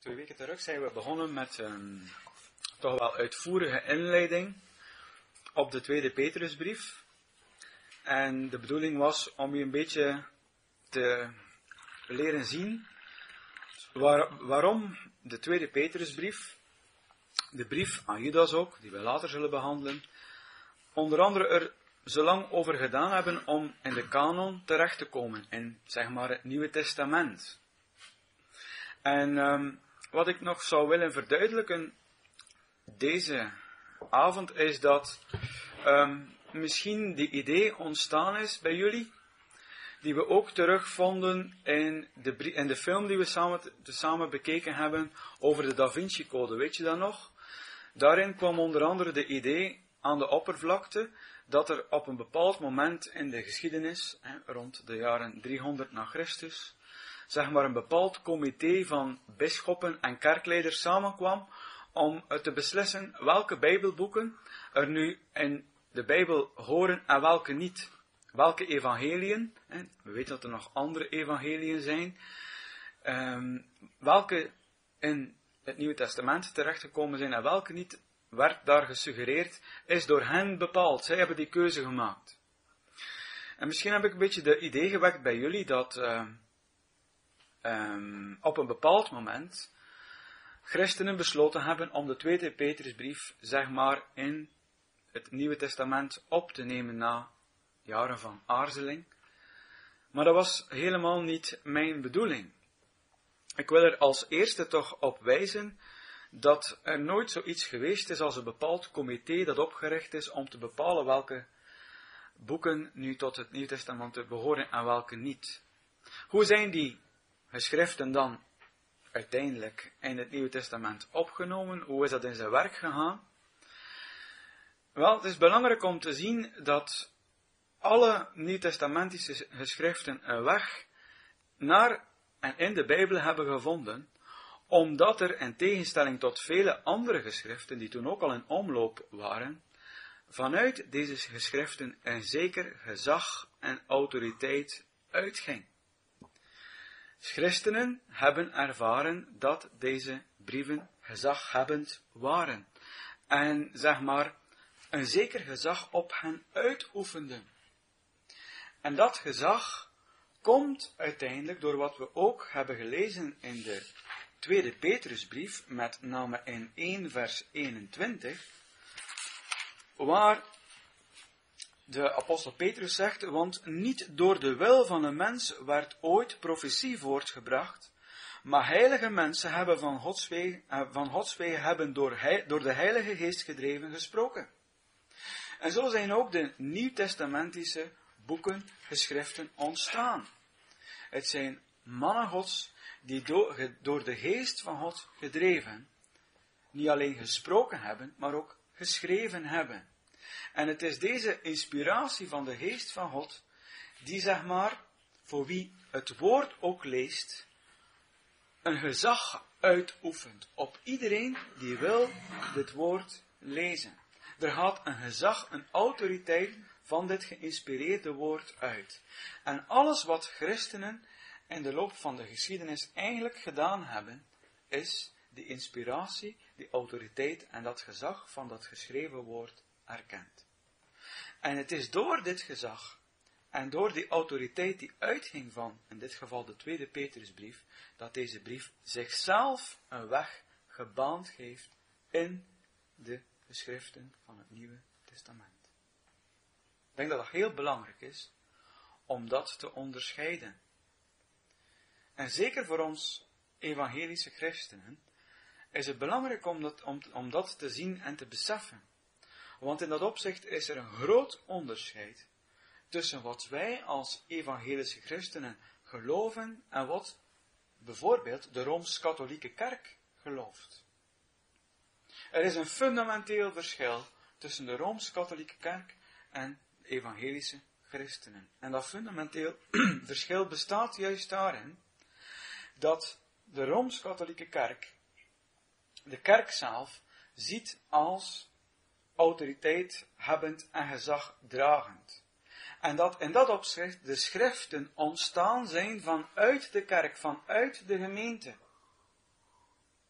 2 weken terug zijn we begonnen met een toch wel uitvoerige inleiding op de tweede Petrusbrief. En de bedoeling was om je een beetje te leren zien waarom de tweede Petrusbrief, de brief aan Judas ook, die we later zullen behandelen, onder andere er zo lang over gedaan hebben om in de kanon terecht te komen, in zeg maar het Nieuwe Testament. En wat ik nog zou willen verduidelijken deze avond is dat misschien die idee ontstaan is bij jullie, die we ook terugvonden in de film die we samen bekeken hebben over de Da Vinci Code. Weet je dat nog? Daarin kwam onder andere de idee aan de oppervlakte dat er op een bepaald moment in de geschiedenis, rond de jaren 300 na Christus, zeg maar een bepaald comité van bisschoppen en kerkleiders samenkwam om te beslissen welke bijbelboeken er nu in de Bijbel horen en welke niet. Welke evangeliën, we weten dat er nog andere evangeliën zijn, welke in het Nieuwe Testament terechtgekomen zijn en welke niet, werd daar gesuggereerd, is door hen bepaald. Zij hebben die keuze gemaakt. En misschien heb ik een beetje de idee gewekt bij jullie dat op een bepaald moment christenen besloten hebben om de tweede Petrusbrief, zeg maar, in het Nieuwe Testament op te nemen na jaren van aarzeling. Maar dat was helemaal niet mijn bedoeling. Ik wil er als eerste toch op wijzen dat er nooit zoiets geweest is als een bepaald comité dat opgericht is om te bepalen welke boeken nu tot het Nieuwe Testament behoren en welke niet. Hoe zijn die geschriften dan uiteindelijk in het Nieuwe Testament opgenomen? Hoe is dat in zijn werk gegaan? Wel, het is belangrijk om te zien dat alle Nieuwtestamentische geschriften een weg naar en in de Bijbel hebben gevonden, omdat er in tegenstelling tot vele andere geschriften, die toen ook al in omloop waren, vanuit deze geschriften een zeker gezag en autoriteit uitging. Christenen hebben ervaren dat deze brieven gezaghebbend waren en zeg maar een zeker gezag op hen uitoefenden. En dat gezag komt uiteindelijk door wat we ook hebben gelezen in de tweede Petrusbrief, met name in 1 vers 21, waar de apostel Petrus zegt, want niet door de wil van een mens werd ooit profetie voortgebracht, maar heilige mensen hebben van Gods wegen hebben door de Heilige Geest gedreven gesproken. En zo zijn ook de Nieuwtestamentische boeken, geschriften ontstaan. Het zijn mannen Gods die door de Geest van God gedreven, niet alleen gesproken hebben, maar ook geschreven hebben. En het is deze inspiratie van de Geest van God, die zeg maar, voor wie het woord ook leest, een gezag uitoefent op iedereen die wil dit woord lezen. Er gaat een gezag, een autoriteit van dit geïnspireerde woord uit. En alles wat christenen in de loop van de geschiedenis eigenlijk gedaan hebben, is die inspiratie, die autoriteit en dat gezag van dat geschreven woord erkend. En het is door dit gezag en door die autoriteit die uitging van, in dit geval de tweede Petrusbrief, dat deze brief zichzelf een weg gebaand heeft in de geschriften van het Nieuwe Testament. Ik denk dat het heel belangrijk is om dat te onderscheiden. En zeker voor ons evangelische christenen is het belangrijk om dat te zien en te beseffen. Want in dat opzicht is er een groot onderscheid tussen wat wij als evangelische christenen geloven en wat bijvoorbeeld de Rooms-Katholieke Kerk gelooft. Er is een fundamenteel verschil tussen de Rooms-Katholieke Kerk en de evangelische christenen. En dat fundamenteel verschil bestaat juist daarin dat de Rooms-Katholieke Kerk de kerk zelf ziet als autoriteit hebbend en gezagdragend. En dat in dat opzicht de schriften ontstaan zijn vanuit de kerk, vanuit de gemeente.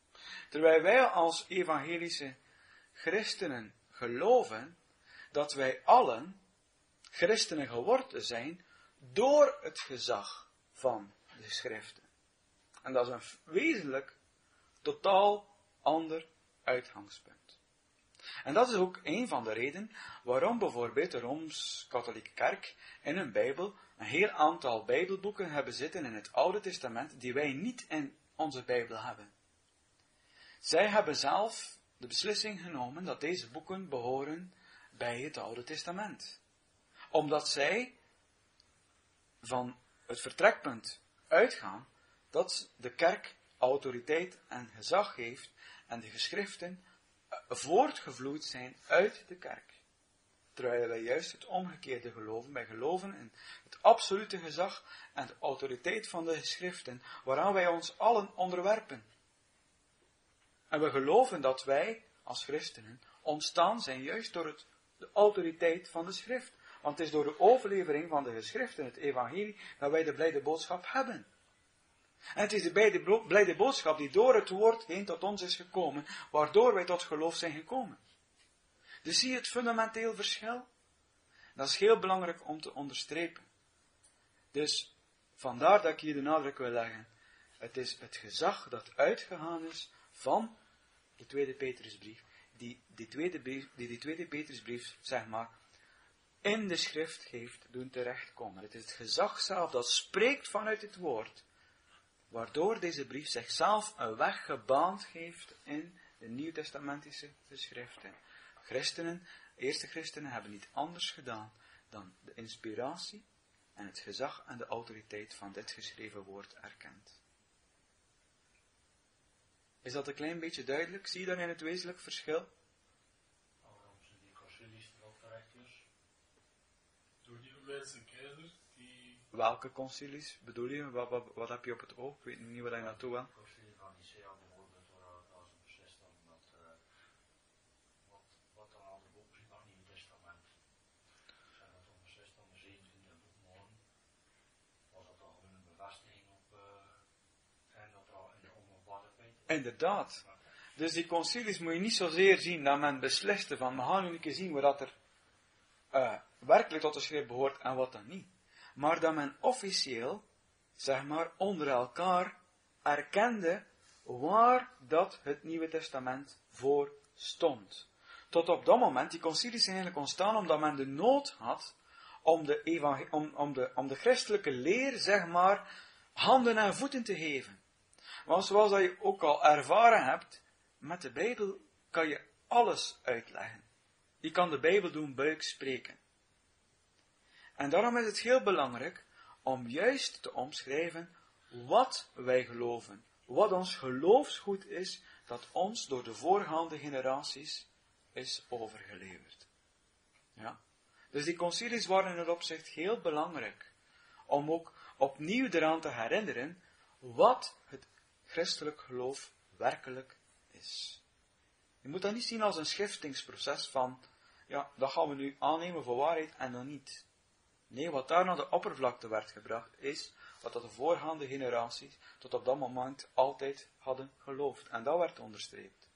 Terwijl wij als evangelische christenen geloven dat wij allen christenen geworden zijn door het gezag van de schriften. En dat is een wezenlijk, totaal ander uitgangspunt. En dat is ook een van de redenen waarom bijvoorbeeld de Rooms-Katholieke Kerk in hun Bijbel een heel aantal Bijbelboeken hebben zitten in het Oude Testament die wij niet in onze Bijbel hebben. Zij hebben zelf de beslissing genomen dat deze boeken behoren bij het Oude Testament. Omdat zij van het vertrekpunt uitgaan dat de kerk autoriteit en gezag heeft en de geschriften voortgevloeid zijn uit de kerk. Terwijl wij juist het omgekeerde geloven. Wij geloven in het absolute gezag en de autoriteit van de geschriften, waaraan wij ons allen onderwerpen. En we geloven dat wij, als christenen, ontstaan zijn juist door de autoriteit van de schrift. Want het is door de overlevering van de geschriften, het evangelie, dat wij de blijde boodschap hebben. En het is de blijde boodschap die door het woord heen tot ons is gekomen, waardoor wij tot geloof zijn gekomen. Dus zie je het fundamenteel verschil? Dat is heel belangrijk om te onderstrepen. Dus vandaar dat ik hier de nadruk wil leggen. Het is het gezag dat uitgegaan is van de tweede Petrusbrief, die tweede Petrusbrief, zeg maar, in de schrift heeft doen terechtkomen. Het is het gezag zelf dat spreekt vanuit het woord, waardoor deze brief zichzelf een weg gebaand heeft in de nieuwtestamentische geschriften. Eerste christenen hebben niet anders gedaan dan de inspiratie en het gezag en de autoriteit van dit geschreven woord erkend. Is dat een klein beetje duidelijk? Zie je daarin het wezenlijk verschil? Waarom zijn die concilies er ook terecht dus? Door die Romeinse keizer, die... Welke concilies bedoel je? Wat heb je op het oog? Ik weet niet waar je naartoe wil. De concilie van Nicea bijvoorbeeld, als een beslist dan dat wat dan al de boeken zien van het Nieuwe Testament. Zijn dat dan beslist dan de 27 boek morgen? Was dat al een bevestiging op en dat er al in de onopbouwde weten? Inderdaad. Dus die concilies moet je niet zozeer zien dat men besliste van, we gaan nu een keer zien wat er werkelijk tot de schrift behoort en wat dan niet. Maar dat men officieel, zeg maar, onder elkaar erkende waar dat het Nieuwe Testament voor stond. Tot op dat moment, die concilies zijn eigenlijk ontstaan omdat men de nood had om de christelijke leer, zeg maar, handen en voeten te geven. Want zoals dat je ook al ervaren hebt, met de Bijbel kan je alles uitleggen. Je kan de Bijbel doen buikspreken. En daarom is het heel belangrijk om juist te omschrijven wat wij geloven. Wat ons geloofsgoed is, dat ons door de voorgaande generaties is overgeleverd. Ja? Dus die concilies waren in het opzicht heel belangrijk. Om ook opnieuw eraan te herinneren wat het christelijk geloof werkelijk is. Je moet dat niet zien als een schiftingsproces van, ja, dat gaan we nu aannemen voor waarheid en dan niet. Nee, wat daar naar de oppervlakte werd gebracht, is wat de voorgaande generaties tot op dat moment altijd hadden geloofd. En dat werd onderstreept.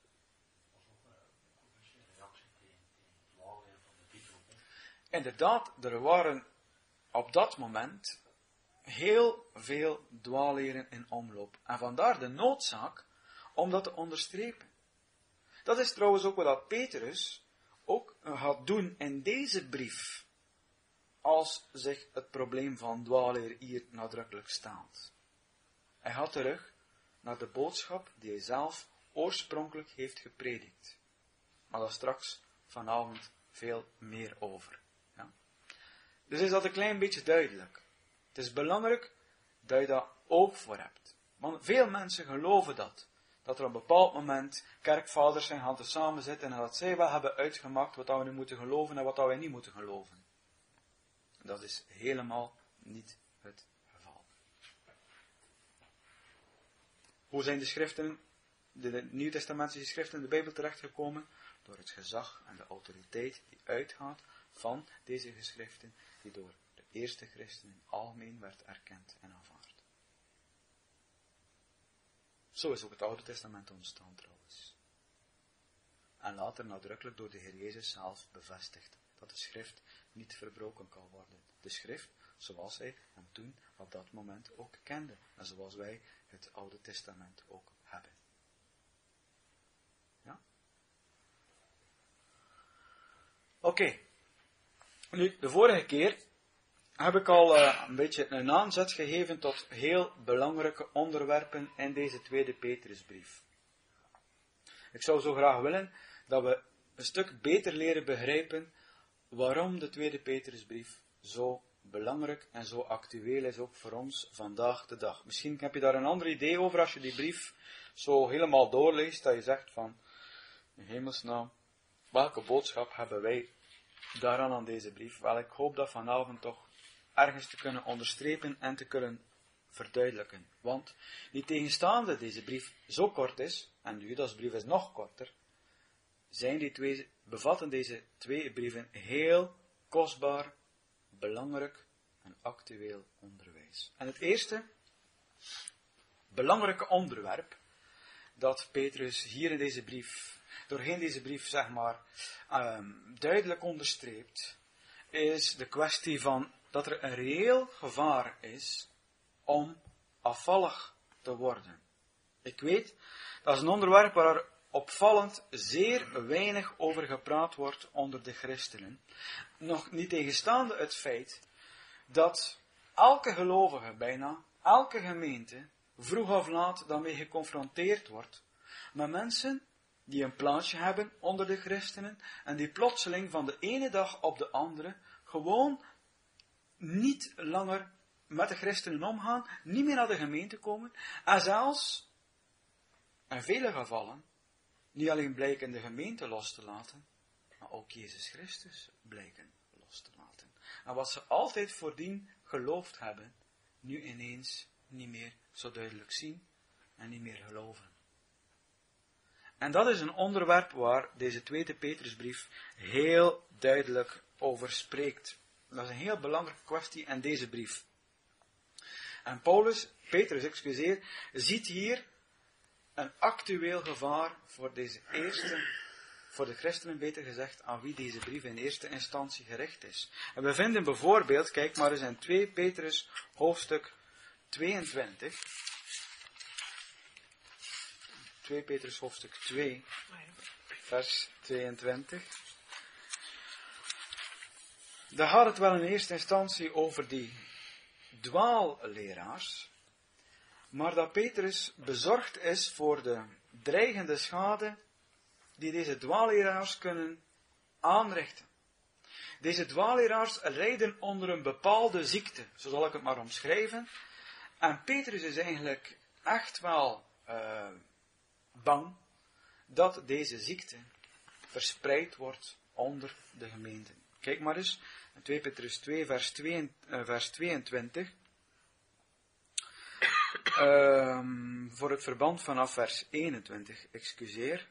Inderdaad, er waren op dat moment heel veel dwaalleren in omloop. En vandaar de noodzaak om dat te onderstrepen. Dat is trouwens ook wat Petrus ook gaat doen in deze brief, als zich het probleem van dwaalleer hier nadrukkelijk staat. Hij gaat terug naar de boodschap die hij zelf oorspronkelijk heeft gepredikt. Maar daar straks vanavond veel meer over. Ja? Dus is dat een klein beetje duidelijk. Het is belangrijk dat je dat oog voor hebt. Want veel mensen geloven dat. Dat er op een bepaald moment kerkvaders zijn gaan te samen zitten en dat zij wel hebben uitgemaakt wat we nu moeten geloven en wat we niet moeten geloven. Dat is helemaal niet het geval. Hoe zijn de schriften, de Nieuwtestamentische schriften in de Bijbel terechtgekomen? Door het gezag en de autoriteit die uitgaat van deze geschriften, die door de eerste christenen algemeen werd erkend en aanvaard. Zo is ook het Oude Testament ontstaan trouwens. En later nadrukkelijk door de Heer Jezus zelf bevestigd. Dat de schrift niet verbroken kan worden. De schrift zoals hij hem toen op dat moment ook kende. En zoals wij het Oude Testament ook hebben. Ja? Oké. Nu, de vorige keer heb ik al een beetje een aanzet gegeven tot heel belangrijke onderwerpen in deze tweede Petrusbrief. Ik zou zo graag willen dat we een stuk beter leren begrijpen waarom de tweede Petrusbrief zo belangrijk en zo actueel is ook voor ons vandaag de dag. Misschien heb je daar een ander idee over als je die brief zo helemaal doorleest, dat je zegt van, in hemelsnaam, welke boodschap hebben wij daaraan aan deze brief? Wel, ik hoop dat vanavond toch ergens te kunnen onderstrepen en te kunnen verduidelijken. Want, niet tegenstaande deze brief zo kort is, en de Judasbrief is nog korter, bevatten deze twee brieven heel kostbaar, belangrijk en actueel onderwijs. En het eerste belangrijke onderwerp dat Petrus hier in deze brief, doorheen deze brief zeg maar, duidelijk onderstreept, is de kwestie van dat er een reëel gevaar is om afvallig te worden. Ik weet, dat is een onderwerp waar er opvallend zeer weinig over gepraat wordt onder de christenen. Nog niet tegenstaande het feit dat elke gelovige, bijna elke gemeente, vroeg of laat daarmee geconfronteerd wordt met mensen die een plaatsje hebben onder de christenen en die plotseling van de ene dag op de andere gewoon niet langer met de christenen omgaan, niet meer naar de gemeente komen en zelfs, in vele gevallen, niet alleen blijken de gemeente los te laten, maar ook Jezus Christus blijken los te laten. En wat ze altijd voordien geloofd hebben, nu ineens niet meer zo duidelijk zien en niet meer geloven. En dat is een onderwerp waar deze tweede Petrusbrief heel duidelijk over spreekt. Dat is een heel belangrijke kwestie in deze brief. En Petrus, ziet hier een actueel gevaar voor deze voor de christenen beter gezegd, aan wie deze brief in eerste instantie gericht is. En we vinden bijvoorbeeld, kijk maar eens in 2 Petrus hoofdstuk 22. 2 Petrus hoofdstuk 2, vers 22. Daar gaat het wel in eerste instantie over die dwaalleraars, maar dat Petrus bezorgd is voor de dreigende schade die deze dwaalleraars kunnen aanrichten. Deze dwaalleraars lijden onder een bepaalde ziekte, zo zal ik het maar omschrijven. En Petrus is eigenlijk echt wel bang dat deze ziekte verspreid wordt onder de gemeente. Kijk maar eens, 2 Petrus 2, vers 22. Voor het verband vanaf vers 21, excuseer.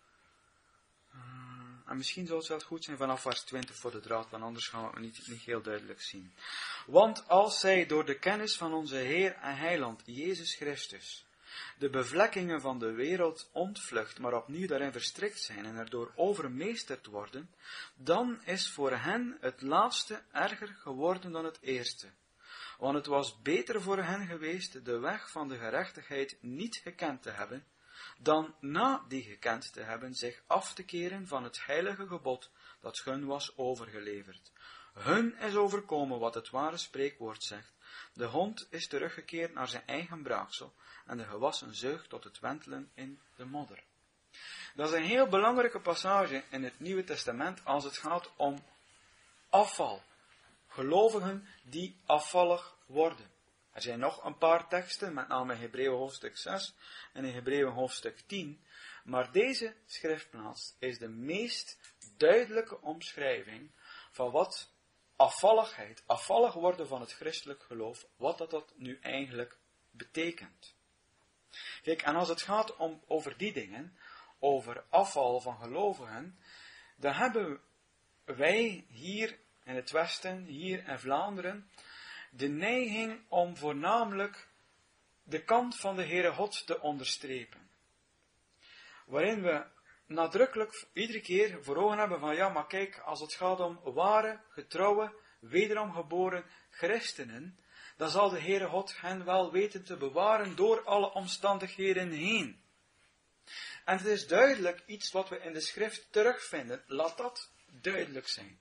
En misschien zou het wel goed zijn vanaf vers 20 voor de draad, want anders gaan we het niet heel duidelijk zien. Want als zij door de kennis van onze Heer en Heiland Jezus Christus de bevlekkingen van de wereld ontvlucht, maar opnieuw daarin verstrikt zijn en erdoor overmeesterd worden, dan is voor hen het laatste erger geworden dan het eerste. Want het was beter voor hen geweest de weg van de gerechtigheid niet gekend te hebben, dan na die gekend te hebben zich af te keren van het heilige gebod dat hun was overgeleverd. Hun is overkomen wat het ware spreekwoord zegt. De hond is teruggekeerd naar zijn eigen braaksel en de gewassen zeug tot het wentelen in de modder. Dat is een heel belangrijke passage in het Nieuwe Testament als het gaat om afval. Gelovigen die afvallig worden. Er zijn nog een paar teksten, met name in Hebreeën hoofdstuk 6 en in Hebreeën hoofdstuk 10. Maar deze schriftplaats is de meest duidelijke omschrijving van wat afvalligheid, afvallig worden van het christelijk geloof, wat dat nu eigenlijk betekent. Kijk, en als het gaat over die dingen, over afval van gelovigen, dan hebben wij hier in het Westen, hier in Vlaanderen, de neiging om voornamelijk de kant van de Heere God te onderstrepen. Waarin we nadrukkelijk iedere keer voor ogen hebben van ja, maar kijk, als het gaat om ware, getrouwe, wederom geboren christenen, dan zal de Heere God hen wel weten te bewaren door alle omstandigheden heen. En het is duidelijk iets wat we in de schrift terugvinden. Laat dat duidelijk zijn.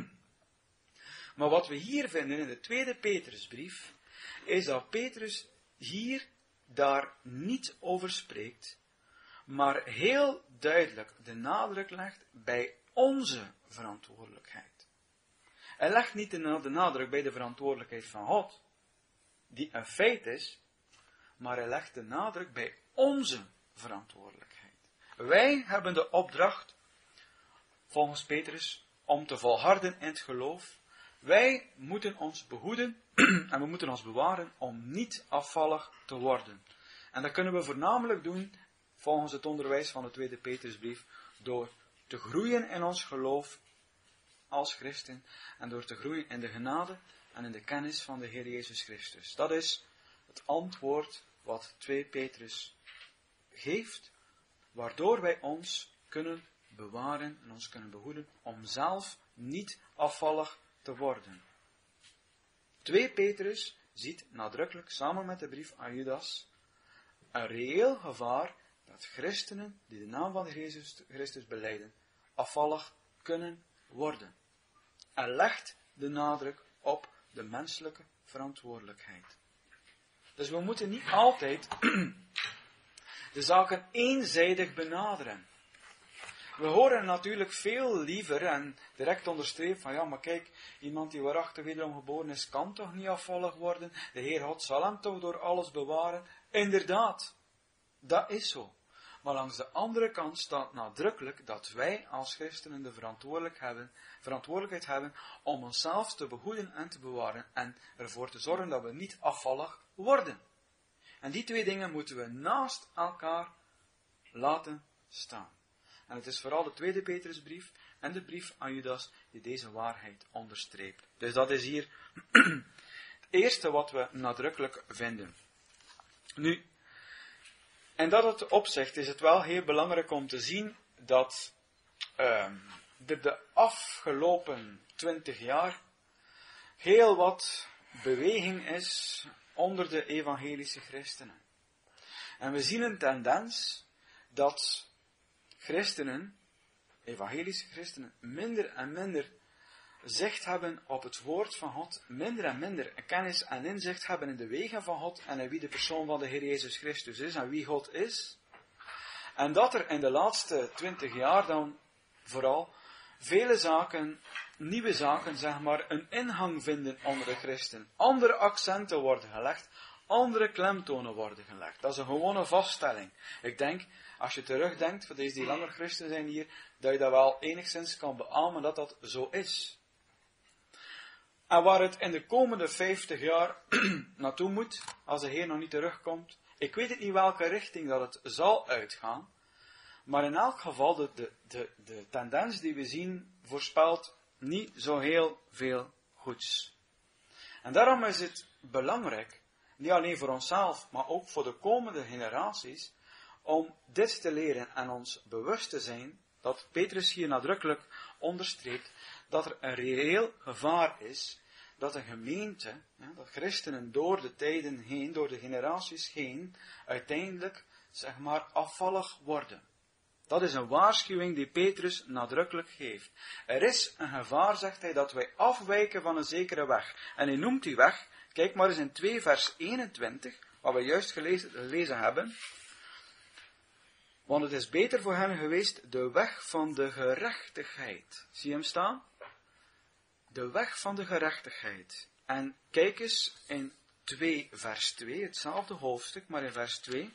Maar wat we hier vinden in de tweede Petrusbrief, is dat Petrus hier daar niet over spreekt, maar heel duidelijk de nadruk legt bij onze verantwoordelijkheid. Hij legt niet de nadruk bij de verantwoordelijkheid van God, die een feit is, maar hij legt de nadruk bij onze verantwoordelijkheid. Wij hebben de opdracht, volgens Petrus, om te volharden in het geloof. Wij moeten ons behoeden en we moeten ons bewaren om niet afvallig te worden. En dat kunnen we voornamelijk doen, volgens het onderwijs van de tweede Petrusbrief, door te groeien in ons geloof als christen en door te groeien in de genade en in de kennis van de Heer Jezus Christus. Dat is het antwoord wat 2 Petrus geeft, waardoor wij ons kunnen bewaren en ons kunnen behoeden om zelf niet afvallig te worden. 2 Petrus ziet nadrukkelijk, samen met de brief aan Judas, een reëel gevaar dat christenen die de naam van Jezus Christus belijden, afvallig kunnen worden. En legt de nadruk op de menselijke verantwoordelijkheid. Dus we moeten niet altijd de zaken eenzijdig benaderen. We horen natuurlijk veel liever en direct onderstreept van ja, maar kijk, iemand die waarachtig wederom geboren is, kan toch niet afvallig worden? De Heer God zal hem toch door alles bewaren? Inderdaad, dat is zo. Maar langs de andere kant staat nadrukkelijk dat wij als christenen de verantwoordelijkheid hebben om onszelf te behoeden en te bewaren en ervoor te zorgen dat we niet afvallig worden. En die twee dingen moeten we naast elkaar laten staan. En het is vooral de tweede Petrusbrief en de brief aan Judas die deze waarheid onderstreept. Dus dat is hier het eerste wat we nadrukkelijk vinden. Nu, in dat opzicht is het wel heel belangrijk om te zien dat de afgelopen 20 jaar heel wat beweging is onder de evangelische christenen. En we zien een tendens dat christenen, evangelische christenen, minder en minder zicht hebben op het woord van God, minder en minder kennis en inzicht hebben in de wegen van God en in wie de persoon van de Heer Jezus Christus is en wie God is. En dat er in de laatste 20 jaar dan vooral vele zaken, nieuwe zaken, zeg maar, een ingang vinden onder de christen. Andere accenten worden gelegd, andere klemtonen worden gelegd. Dat is een gewone vaststelling. Ik denk, als je terugdenkt, voor deze die langer christen zijn hier, dat je dat wel enigszins kan beamen dat dat zo is. En waar het in de komende 50 jaar naartoe moet, als de Heer nog niet terugkomt, ik weet het niet welke richting dat het zal uitgaan, maar in elk geval de tendens die we zien voorspelt niet zo heel veel goeds. En daarom is het belangrijk, niet alleen voor onszelf, maar ook voor de komende generaties, om dit te leren en ons bewust te zijn, dat Petrus hier nadrukkelijk onderstreept, dat er een reëel gevaar is, dat een gemeente, dat christenen door de tijden heen, door de generaties heen, uiteindelijk, zeg maar, afvallig worden. Dat is een waarschuwing die Petrus nadrukkelijk geeft. Er is een gevaar, zegt hij, dat wij afwijken van een zekere weg. En hij noemt die weg, kijk maar eens in 2 vers 21, wat we juist gelezen hebben. Want het is beter voor hen geweest de weg van de gerechtigheid. Zie je hem staan? De weg van de gerechtigheid. En kijk eens in 2 vers 2, hetzelfde hoofdstuk, maar in vers 2.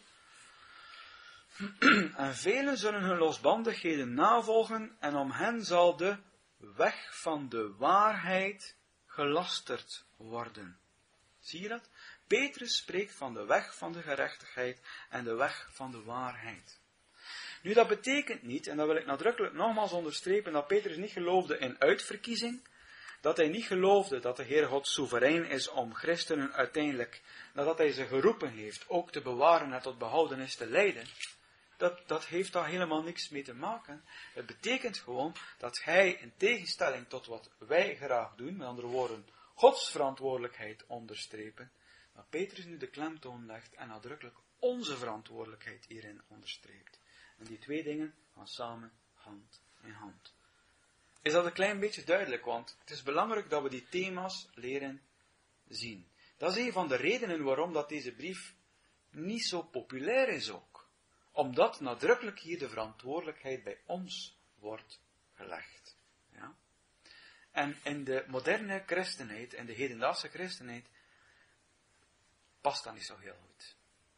En velen zullen hun losbandigheden navolgen en om hen zal de weg van de waarheid gelasterd worden. Zie je dat? Petrus spreekt van de weg van de gerechtigheid en de weg van de waarheid. Nu, dat betekent niet, en dat wil ik nadrukkelijk nogmaals onderstrepen, dat Petrus niet geloofde in uitverkiezing, dat hij niet geloofde dat de Heer God soeverein is om christenen uiteindelijk, nadat hij ze geroepen heeft, ook te bewaren en tot behoudenis te leiden, dat heeft daar helemaal niks mee te maken. Het betekent gewoon dat hij, in tegenstelling tot wat wij graag doen, met andere woorden, Gods verantwoordelijkheid onderstrepen, dat Petrus nu de klemtoon legt en nadrukkelijk onze verantwoordelijkheid hierin onderstreept. En die twee dingen gaan samen hand in hand. Is dat een klein beetje duidelijk? Want het is belangrijk dat we die thema's leren zien. Dat is een van de redenen waarom dat deze brief niet zo populair is ook. Omdat nadrukkelijk hier de verantwoordelijkheid bij ons wordt gelegd. Ja? En in de moderne christenheid, in de hedendaagse christenheid, past dat niet zo heel goed.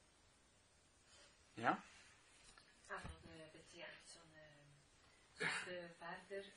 Ja? Also, bitte echt zo'n verder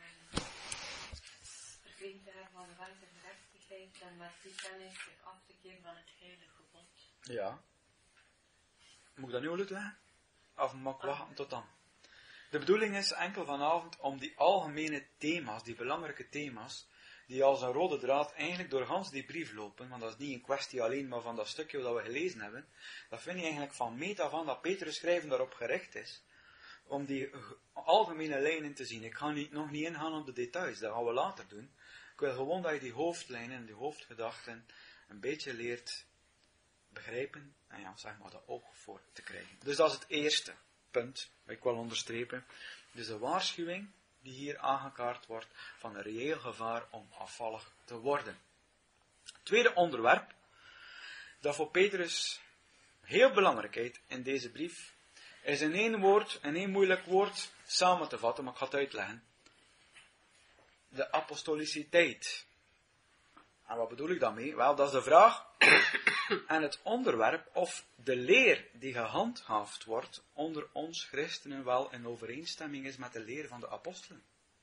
verklinkt hebben van de wet en gerechtigheid en met die kennis zich af te keren van het heilige gebod. Ja. Moet ik dat nu al uitleggen? Of mag ik wachten tot dan? De bedoeling is enkel vanavond om die algemene thema's, die belangrijke thema's, die als een rode draad eigenlijk door gans die brief lopen, want dat is niet een kwestie alleen maar van dat stukje dat we gelezen hebben, dat vind je eigenlijk van meet af aan dat Petrus schrijven daarop gericht is, om die algemene lijnen te zien. Ik ga nog niet ingaan op de details, dat gaan we later doen. Ik wil gewoon dat je die hoofdlijnen en die hoofdgedachten een beetje leert begrijpen en ja, zeg maar, dat oog voor te krijgen. Dus dat is het eerste punt, dat ik wil onderstrepen. Dus de waarschuwing die hier aangekaart wordt van een reëel gevaar om afvallig te worden. Het tweede onderwerp, dat voor Petrus heel belangrijk is in deze brief, is in één woord, in één moeilijk woord samen te vatten, maar ik ga het uitleggen. De apostoliciteit. En wat bedoel ik daarmee? Wel, dat is de vraag en het onderwerp of de leer die gehandhaafd wordt onder ons christenen wel in overeenstemming is met de leer van de apostelen.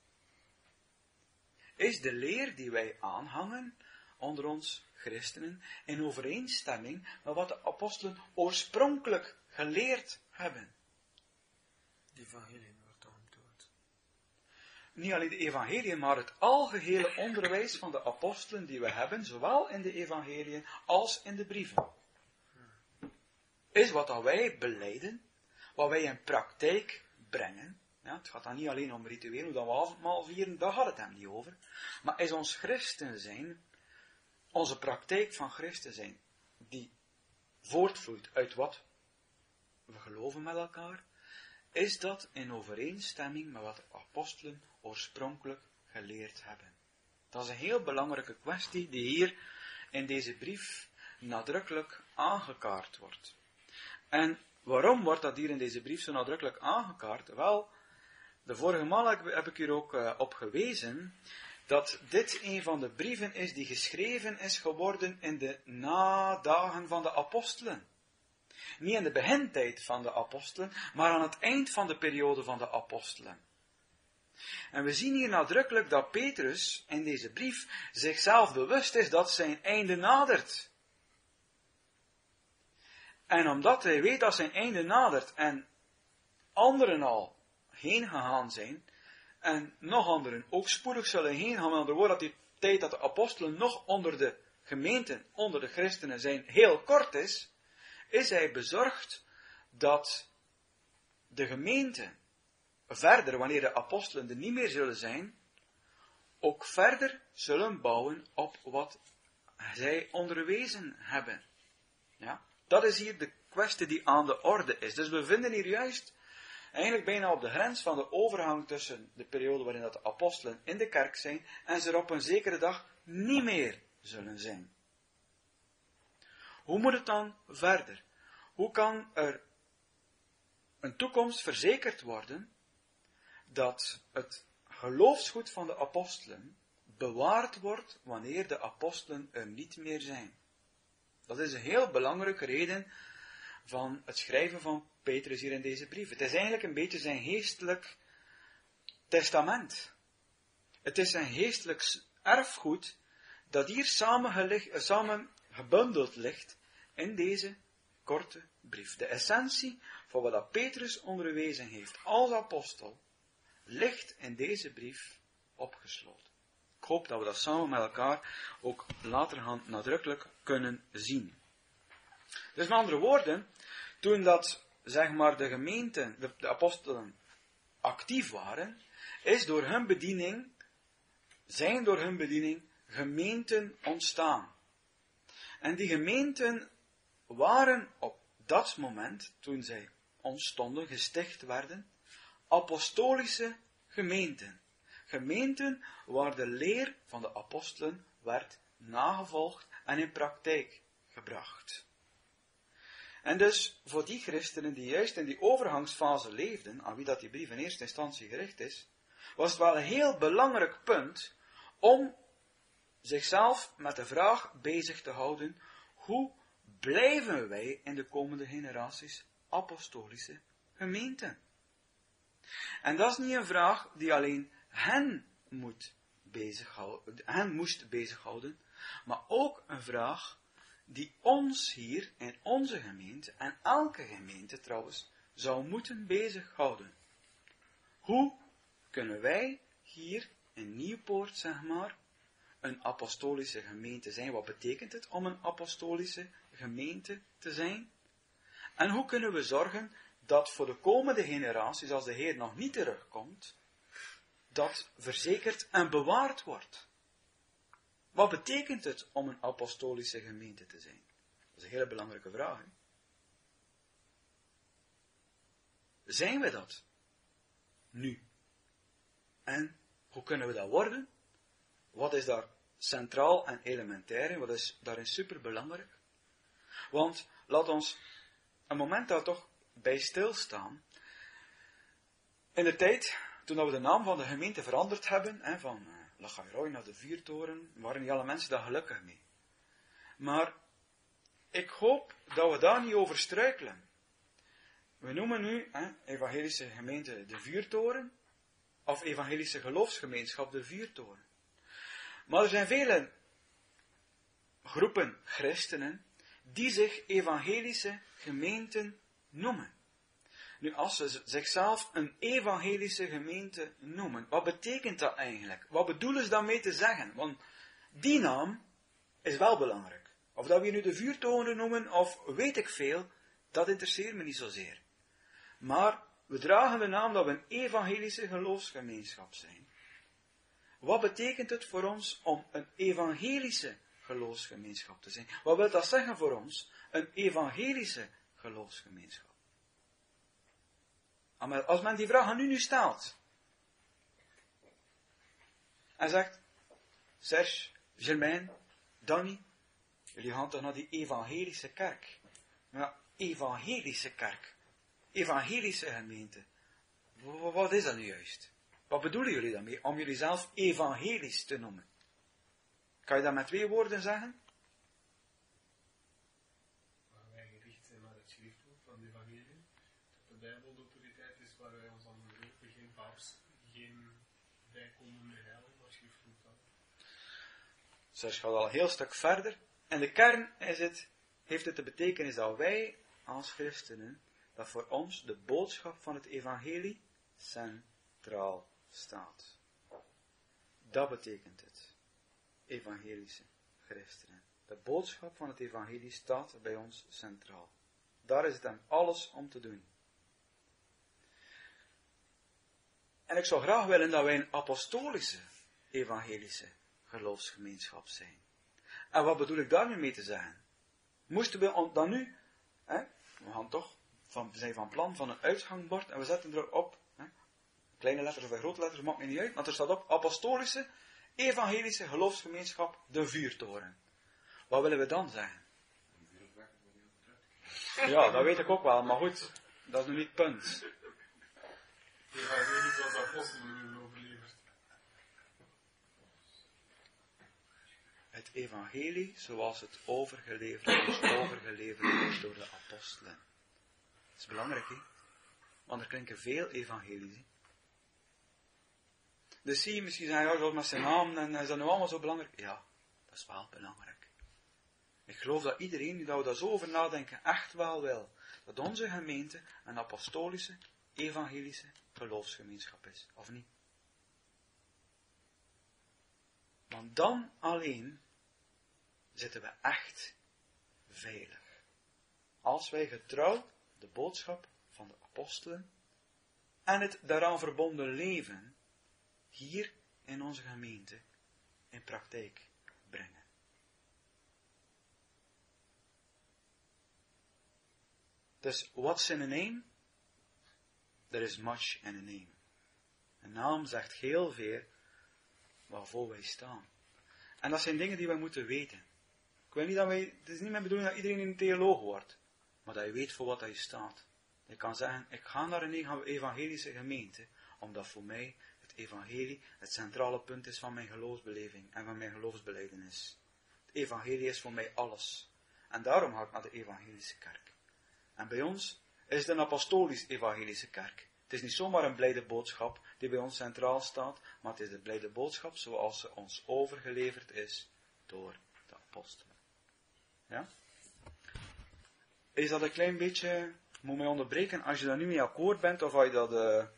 Is de leer die wij aanhangen onder ons christenen in overeenstemming met wat de apostelen oorspronkelijk geleerd hebben? De evangelie wordt aantoond. Niet alleen de evangelie, maar het algehele onderwijs van de apostelen die we hebben, zowel in de evangeliën als in de brieven. Is wat dat wij belijden, wat wij in praktijk brengen. Ja, het gaat dan niet alleen om ritueel, hoe dat we avondmaal vieren, daar gaat het hem niet over. Maar is ons christen zijn, onze praktijk van christen zijn, die voortvloeit uit wat we geloven met elkaar, is dat in overeenstemming met wat de apostelen oorspronkelijk geleerd hebben. Dat is een heel belangrijke kwestie die hier in deze brief nadrukkelijk aangekaart wordt. En waarom wordt dat hier in deze brief zo nadrukkelijk aangekaart? Wel, de vorige maal heb ik hier ook op gewezen dat dit een van de brieven is die geschreven is geworden in de nadagen van de apostelen. Niet in de begintijd van de apostelen, maar aan het eind van de periode van de apostelen. En we zien hier nadrukkelijk dat Petrus in deze brief zichzelf bewust is dat zijn einde nadert. En omdat hij weet dat zijn einde nadert en anderen al heen gegaan zijn, en nog anderen ook spoedig zullen heen gaan, met andere woorden, dat die tijd dat de apostelen nog onder de gemeenten, onder de christenen zijn, heel kort is hij bezorgd dat de gemeente verder, wanneer de apostelen er niet meer zullen zijn, ook verder zullen bouwen op wat zij onderwezen hebben. Ja? Dat is hier de kwestie die aan de orde is. Dus we vinden hier juist eigenlijk bijna op de grens van de overgang tussen de periode waarin dat de apostelen in de kerk zijn en ze er op een zekere dag niet meer zullen zijn. Hoe moet het dan verder? Hoe kan er een toekomst verzekerd worden dat het geloofsgoed van de apostelen bewaard wordt wanneer de apostelen er niet meer zijn? Dat is een heel belangrijke reden van het schrijven van Petrus hier in deze brief. Het is eigenlijk een beetje zijn geestelijk testament. Het is zijn geestelijk erfgoed dat hier samen gebundeld ligt in deze korte brief. De essentie van wat dat Petrus onderwezen heeft als apostel ligt in deze brief opgesloten. Ik hoop dat we dat samen met elkaar ook later nadrukkelijk kunnen zien. Dus met andere woorden, toen dat, zeg maar, de gemeenten, de apostelen actief waren, zijn door hun bediening gemeenten ontstaan. En die gemeenten waren op dat moment, toen zij ontstonden, gesticht werden, apostolische gemeenten. Gemeenten waar de leer van de apostelen werd nagevolgd en in praktijk gebracht. En dus voor die christenen die juist in die overgangsfase leefden, aan wie dat die brief in eerste instantie gericht is, was het wel een heel belangrijk punt om zichzelf met de vraag bezig te houden: hoe blijven wij in de komende generaties apostolische gemeenten? En dat is niet een vraag die alleen hen moest bezighouden, maar ook een vraag die ons hier in onze gemeente, en elke gemeente trouwens, zou moeten bezighouden. Hoe kunnen wij hier in Nieuwpoort, zeg maar, een apostolische gemeente zijn? Wat betekent het om een apostolische gemeente te zijn? En hoe kunnen we zorgen dat voor de komende generaties, als de Heer nog niet terugkomt, dat verzekerd en bewaard wordt? Wat betekent het om een apostolische gemeente te zijn? Dat is een hele belangrijke vraag. Hè? Zijn we dat? Nu. En hoe kunnen we dat worden? Wat is daar centraal en elementair in? Wat is daarin superbelangrijk? Want laat ons een moment daar toch bij stilstaan. In de tijd, toen we de naam van de gemeente veranderd hebben, van La Gairoy naar de Vuurtoren, waren niet alle mensen daar gelukkig mee. Maar ik hoop dat we daar niet over struikelen. We noemen nu evangelische gemeente de Vuurtoren, of evangelische geloofsgemeenschap de Vuurtoren. Maar er zijn vele groepen christenen die zich evangelische gemeenten noemen. Nu, als ze zichzelf een evangelische gemeente noemen, wat betekent dat eigenlijk? Wat bedoelen ze daarmee te zeggen? Want die naam is wel belangrijk. Of dat we nu de Vuurtoren noemen, of weet ik veel, dat interesseert me niet zozeer. Maar we dragen de naam dat we een evangelische geloofsgemeenschap zijn. Wat betekent het voor ons om een evangelische geloofsgemeenschap te zijn? Wat wil dat zeggen voor ons? Een evangelische geloofsgemeenschap. Als men die vraag aan u nu stelt, en zegt: Serge, Germain, Danny, jullie gaan toch naar die evangelische kerk? Ja, evangelische kerk. Evangelische gemeente. Wat is dat nu juist? Wat bedoelen jullie daarmee? Om jullie zelf evangelisch te noemen. Kan je dat met 2 woorden zeggen? Waar wij gericht zijn naar het schriftboek van de evangelie. Dat de Bijbel de autoriteit is waar wij ons aan onderwerpen, geen paus, geen bijkomende heilige, maar schriftboek dan. Serge gaat al een heel stuk verder. En de kern heeft het de betekenis dat wij als christenen, dat voor ons de boodschap van het evangelie centraal staat. Dat betekent het. Evangelische christenen. De boodschap van het evangelie staat bij ons centraal. Daar is het aan alles om te doen. En ik zou graag willen dat wij een apostolische, evangelische geloofsgemeenschap zijn. En wat bedoel ik daar nu mee te zeggen? Moesten we dan nu, we gaan toch, we zijn van plan van een uitgangbord en we zetten erop, kleine letters of grote letters, maakt me niet uit, want er staat op apostolische, evangelische geloofsgemeenschap de Vuurtoren. Wat willen we dan zeggen? Ja, dat weet ik ook wel, maar goed, dat is nu niet het punt. De evangelie zoals apostelen hebben overleverd. Het evangelie zoals het overgeleverd is door de apostelen. Dat is belangrijk, hè? Want er klinken veel evangelies, hè? Dus zie je misschien zeggen, ja, zoals met zijn naam, en is dat nu allemaal zo belangrijk? Ja, dat is wel belangrijk. Ik geloof dat iedereen, nu dat we daar zo over nadenken, echt wel wil. Dat onze gemeente een apostolische, evangelische geloofsgemeenschap is. Of niet? Want dan alleen zitten we echt veilig. Als wij getrouw de boodschap van de apostelen en het daaraan verbonden leven hier in onze gemeente in praktijk brengen. Dus, what's in a name? There is much in a name. Een naam zegt heel veel waarvoor wij staan. En dat zijn dingen die wij moeten weten. Ik wil niet dat wij, het is niet mijn bedoeling dat iedereen een theoloog wordt, maar dat je weet voor wat hij staat. Je kan zeggen, ik ga naar een evangelische gemeente, omdat voor mij het evangelie het centrale punt is van mijn geloofsbeleving en van mijn geloofsbelijdenis. Het evangelie is voor mij alles. En daarom ga ik naar de evangelische kerk. En bij ons is het een apostolisch-evangelische kerk. Het is niet zomaar een blijde boodschap die bij ons centraal staat, maar het is de blijde boodschap zoals ze ons overgeleverd is door de apostelen. Ja? Is dat een klein beetje, moet mij onderbreken, als je daar niet mee akkoord bent, of als je dat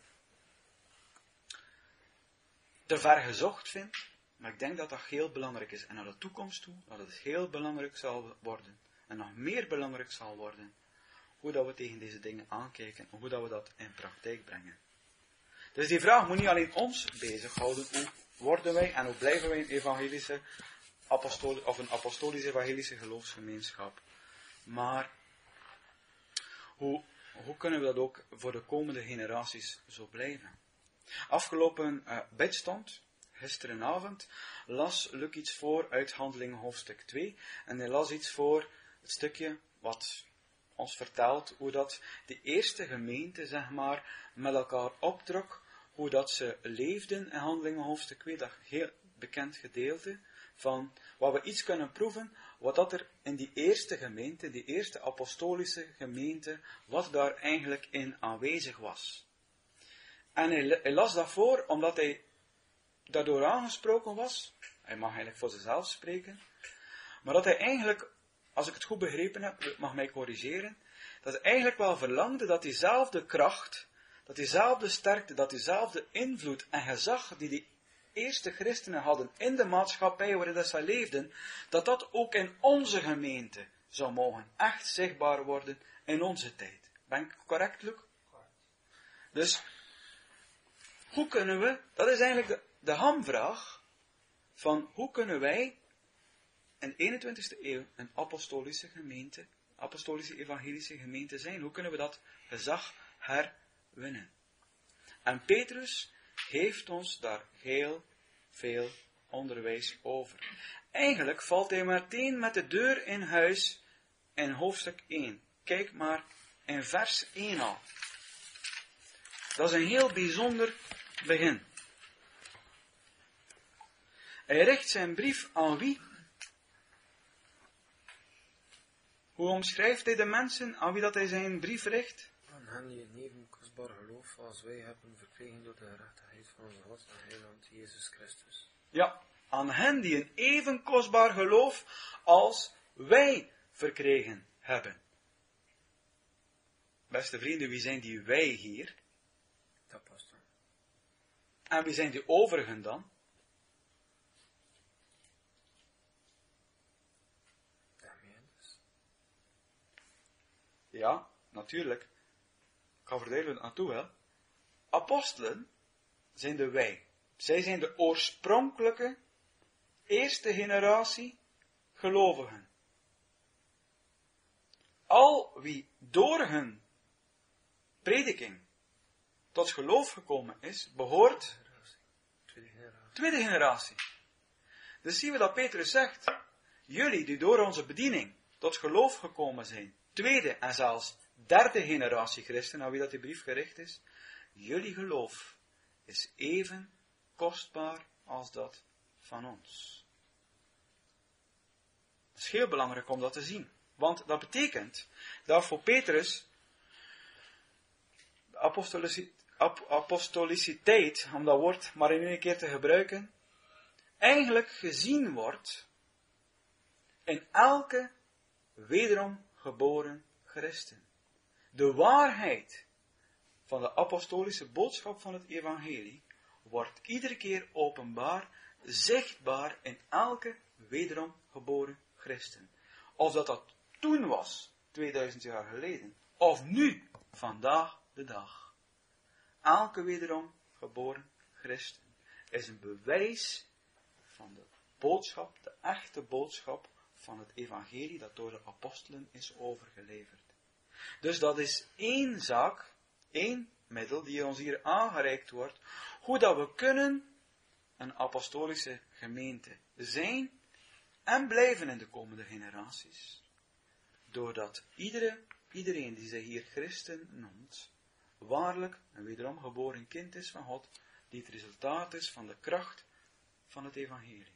te ver gezocht vindt, maar ik denk dat dat heel belangrijk is. En naar de toekomst toe, dat het heel belangrijk zal worden, en nog meer belangrijk zal worden, hoe dat we tegen deze dingen aankijken, en hoe dat we dat in praktijk brengen. Dus die vraag moet niet alleen ons bezighouden, hoe worden wij en hoe blijven wij een evangelische een apostolisch-evangelische geloofsgemeenschap. Maar hoe kunnen we dat ook voor de komende generaties zo blijven? Afgelopen bidstond, gisterenavond, las Luc iets voor uit Handelingen hoofdstuk 2. En hij las iets voor het stukje wat ons vertelt hoe dat de eerste gemeente, zeg maar, met elkaar optrok, hoe dat ze leefden in Handelingen hoofdstuk 2, dat heel bekend gedeelte, van wat we iets kunnen proeven, wat dat er in die eerste gemeente, die eerste apostolische gemeente, wat daar eigenlijk in aanwezig was. En hij las dat voor, omdat hij daardoor aangesproken was. Hij mag eigenlijk voor zichzelf spreken. Maar dat hij eigenlijk, als ik het goed begrepen heb, mag mij corrigeren, dat hij eigenlijk wel verlangde dat diezelfde kracht, dat diezelfde sterkte, dat diezelfde invloed en gezag die die eerste christenen hadden in de maatschappij waarin zij leefden, dat dat ook in onze gemeente zou mogen echt zichtbaar worden in onze tijd. Ben ik correct, Luc? Dus, hoe kunnen we, dat is eigenlijk de hamvraag, van hoe kunnen wij in de 21ste eeuw een apostolische gemeente, apostolische evangelische gemeente zijn? Hoe kunnen we dat gezag herwinnen? En Petrus heeft ons daar heel veel onderwijs over. Eigenlijk valt hij meteen met de deur in huis in hoofdstuk 1. Kijk maar in vers 1 al. Dat is een heel bijzonder begin. Hij richt zijn brief aan wie? Hoe omschrijft hij de mensen aan wie dat hij zijn brief richt? Aan hen die een even kostbaar geloof als wij hebben verkregen door de gerechtigheid van onze God en Heiland Jezus Christus. Ja, aan hen die een even kostbaar geloof als wij verkregen hebben. Beste vrienden, wie zijn die wij hier? Dat past dan. En wie zijn die overigen dan? Daarmee dus. Ja, natuurlijk. Ik ga verdelen naartoe, hè. Apostelen zijn de wij. Zij zijn de oorspronkelijke, eerste generatie gelovigen. Al wie door hun prediking tot geloof gekomen is, behoort tweede generatie. Dus zien we dat Petrus zegt, jullie die door onze bediening tot geloof gekomen zijn, tweede en zelfs derde generatie christen, aan wie dat die brief gericht is, jullie geloof is even kostbaar als dat van ons. Het is heel belangrijk om dat te zien. Want dat betekent dat voor Petrus de apostoliciteit, om dat woord maar in één keer te gebruiken, eigenlijk gezien wordt in elke wederom geboren christen. De waarheid van de apostolische boodschap van het evangelie wordt iedere keer openbaar zichtbaar in elke wederom geboren christen. Of dat toen was, 2000 jaar geleden, of nu, vandaag de dag. Elke wederom geboren christen is een bewijs van de boodschap, de echte boodschap van het evangelie dat door de apostelen is overgeleverd. Dus dat is één zaak, één middel die ons hier aangereikt wordt, hoe dat we kunnen een apostolische gemeente zijn en blijven in de komende generaties. Doordat iedereen die zich hier christen noemt, waarlijk een wederom geboren kind is van God, die het resultaat is van de kracht van het evangelie.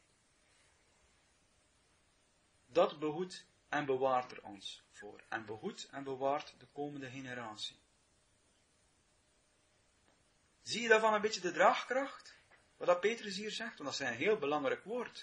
Dat behoedt en bewaart er ons voor. En behoedt en bewaart de komende generatie. Zie je daarvan een beetje de draagkracht? Wat dat Petrus hier zegt, want dat is een heel belangrijk woord.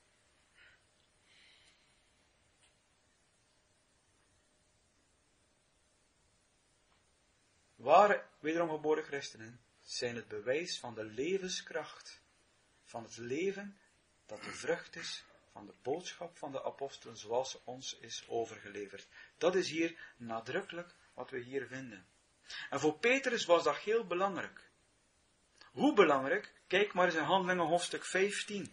Ware wederom geboren christenen zijn het bewijs van de levenskracht, van het leven dat de vrucht is van de boodschap van de apostelen zoals ze ons is overgeleverd. Dat is hier nadrukkelijk wat we hier vinden. En voor Petrus was dat heel belangrijk. Hoe belangrijk? Kijk maar eens in Handelingen hoofdstuk 15.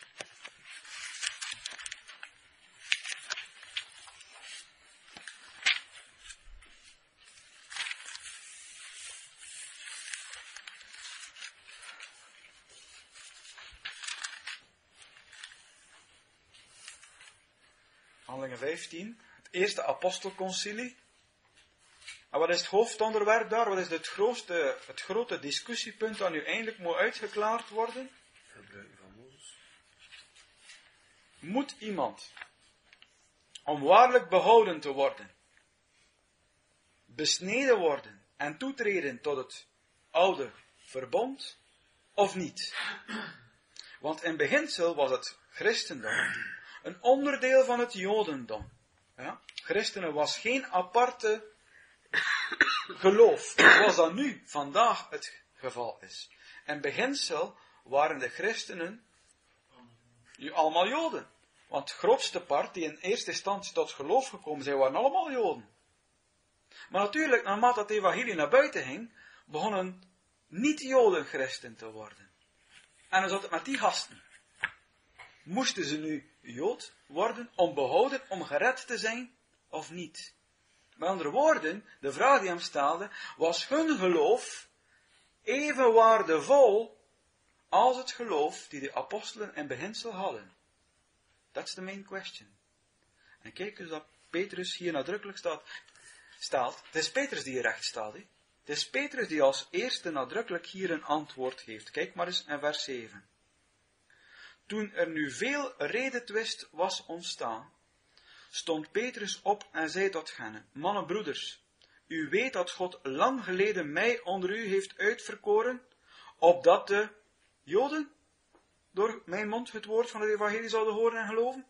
Handelingen 15, het eerste apostelconcilie. En wat is het hoofdonderwerp daar? Wat is het grote discussiepunt dat nu eindelijk moet uitgeklaard worden? Gebruik van Mozes. Moet iemand, om waarlijk behouden te worden, besneden worden en toetreden tot het oude verbond, of niet? Want in beginsel was het christendom een onderdeel van het jodendom. Ja? Christenen was geen aparte geloof, zoals dat nu, vandaag, het geval is. In beginsel waren de christenen allemaal joden. Want het grootste part die in eerste instantie tot geloof gekomen zijn, waren allemaal joden. Maar natuurlijk, naarmate het evangelie naar buiten ging, begonnen niet-joden christen te worden. En dan zat het met die gasten. Moesten ze nu jood worden om behouden, om gered te zijn, of niet? Met andere woorden, de vraag die hem stelde, was hun geloof even waardevol als het geloof die de apostelen in beginsel hadden? That's the main question. En kijk eens dat Petrus hier nadrukkelijk staat. Het is Petrus die hier recht staat. Het is Petrus die als eerste nadrukkelijk hier een antwoord geeft. Kijk maar eens in vers 7. Toen er nu veel redetwist was ontstaan, stond Petrus op en zei tot hen: mannen, broeders, u weet dat God lang geleden mij onder u heeft uitverkoren, opdat de Joden door mijn mond het woord van het evangelie zouden horen en geloven.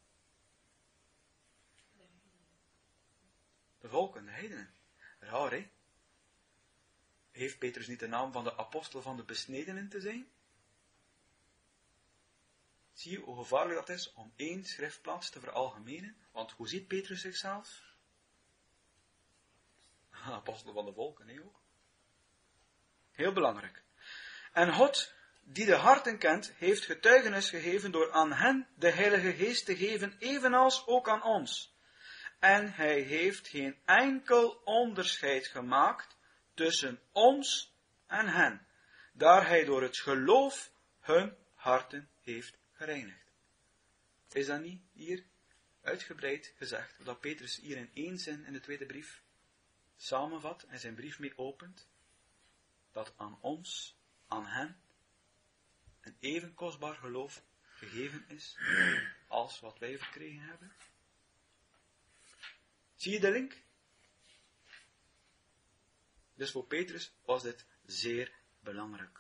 De volken, de heidenen. Raar, hè? Heeft Petrus niet de naam van de apostel van de besnedenen te zijn? Zie je hoe gevaarlijk dat is om één schriftplaats te veralgemenen? Want hoe ziet Petrus zichzelf? Apostel van de volken, nee ook. Heel belangrijk. En God, die de harten kent, heeft getuigenis gegeven door aan hen de Heilige Geest te geven, evenals ook aan ons. En hij heeft geen enkel onderscheid gemaakt tussen ons en hen, daar hij door het geloof hun harten heeft gereinigd. Is dat niet hier uitgebreid gezegd, dat Petrus hier in één zin in de tweede brief samenvat en zijn brief mee opent, dat aan ons, aan hen, een even kostbaar geloof gegeven is, als wat wij verkregen hebben? Zie je de link? Dus voor Petrus was dit zeer belangrijk.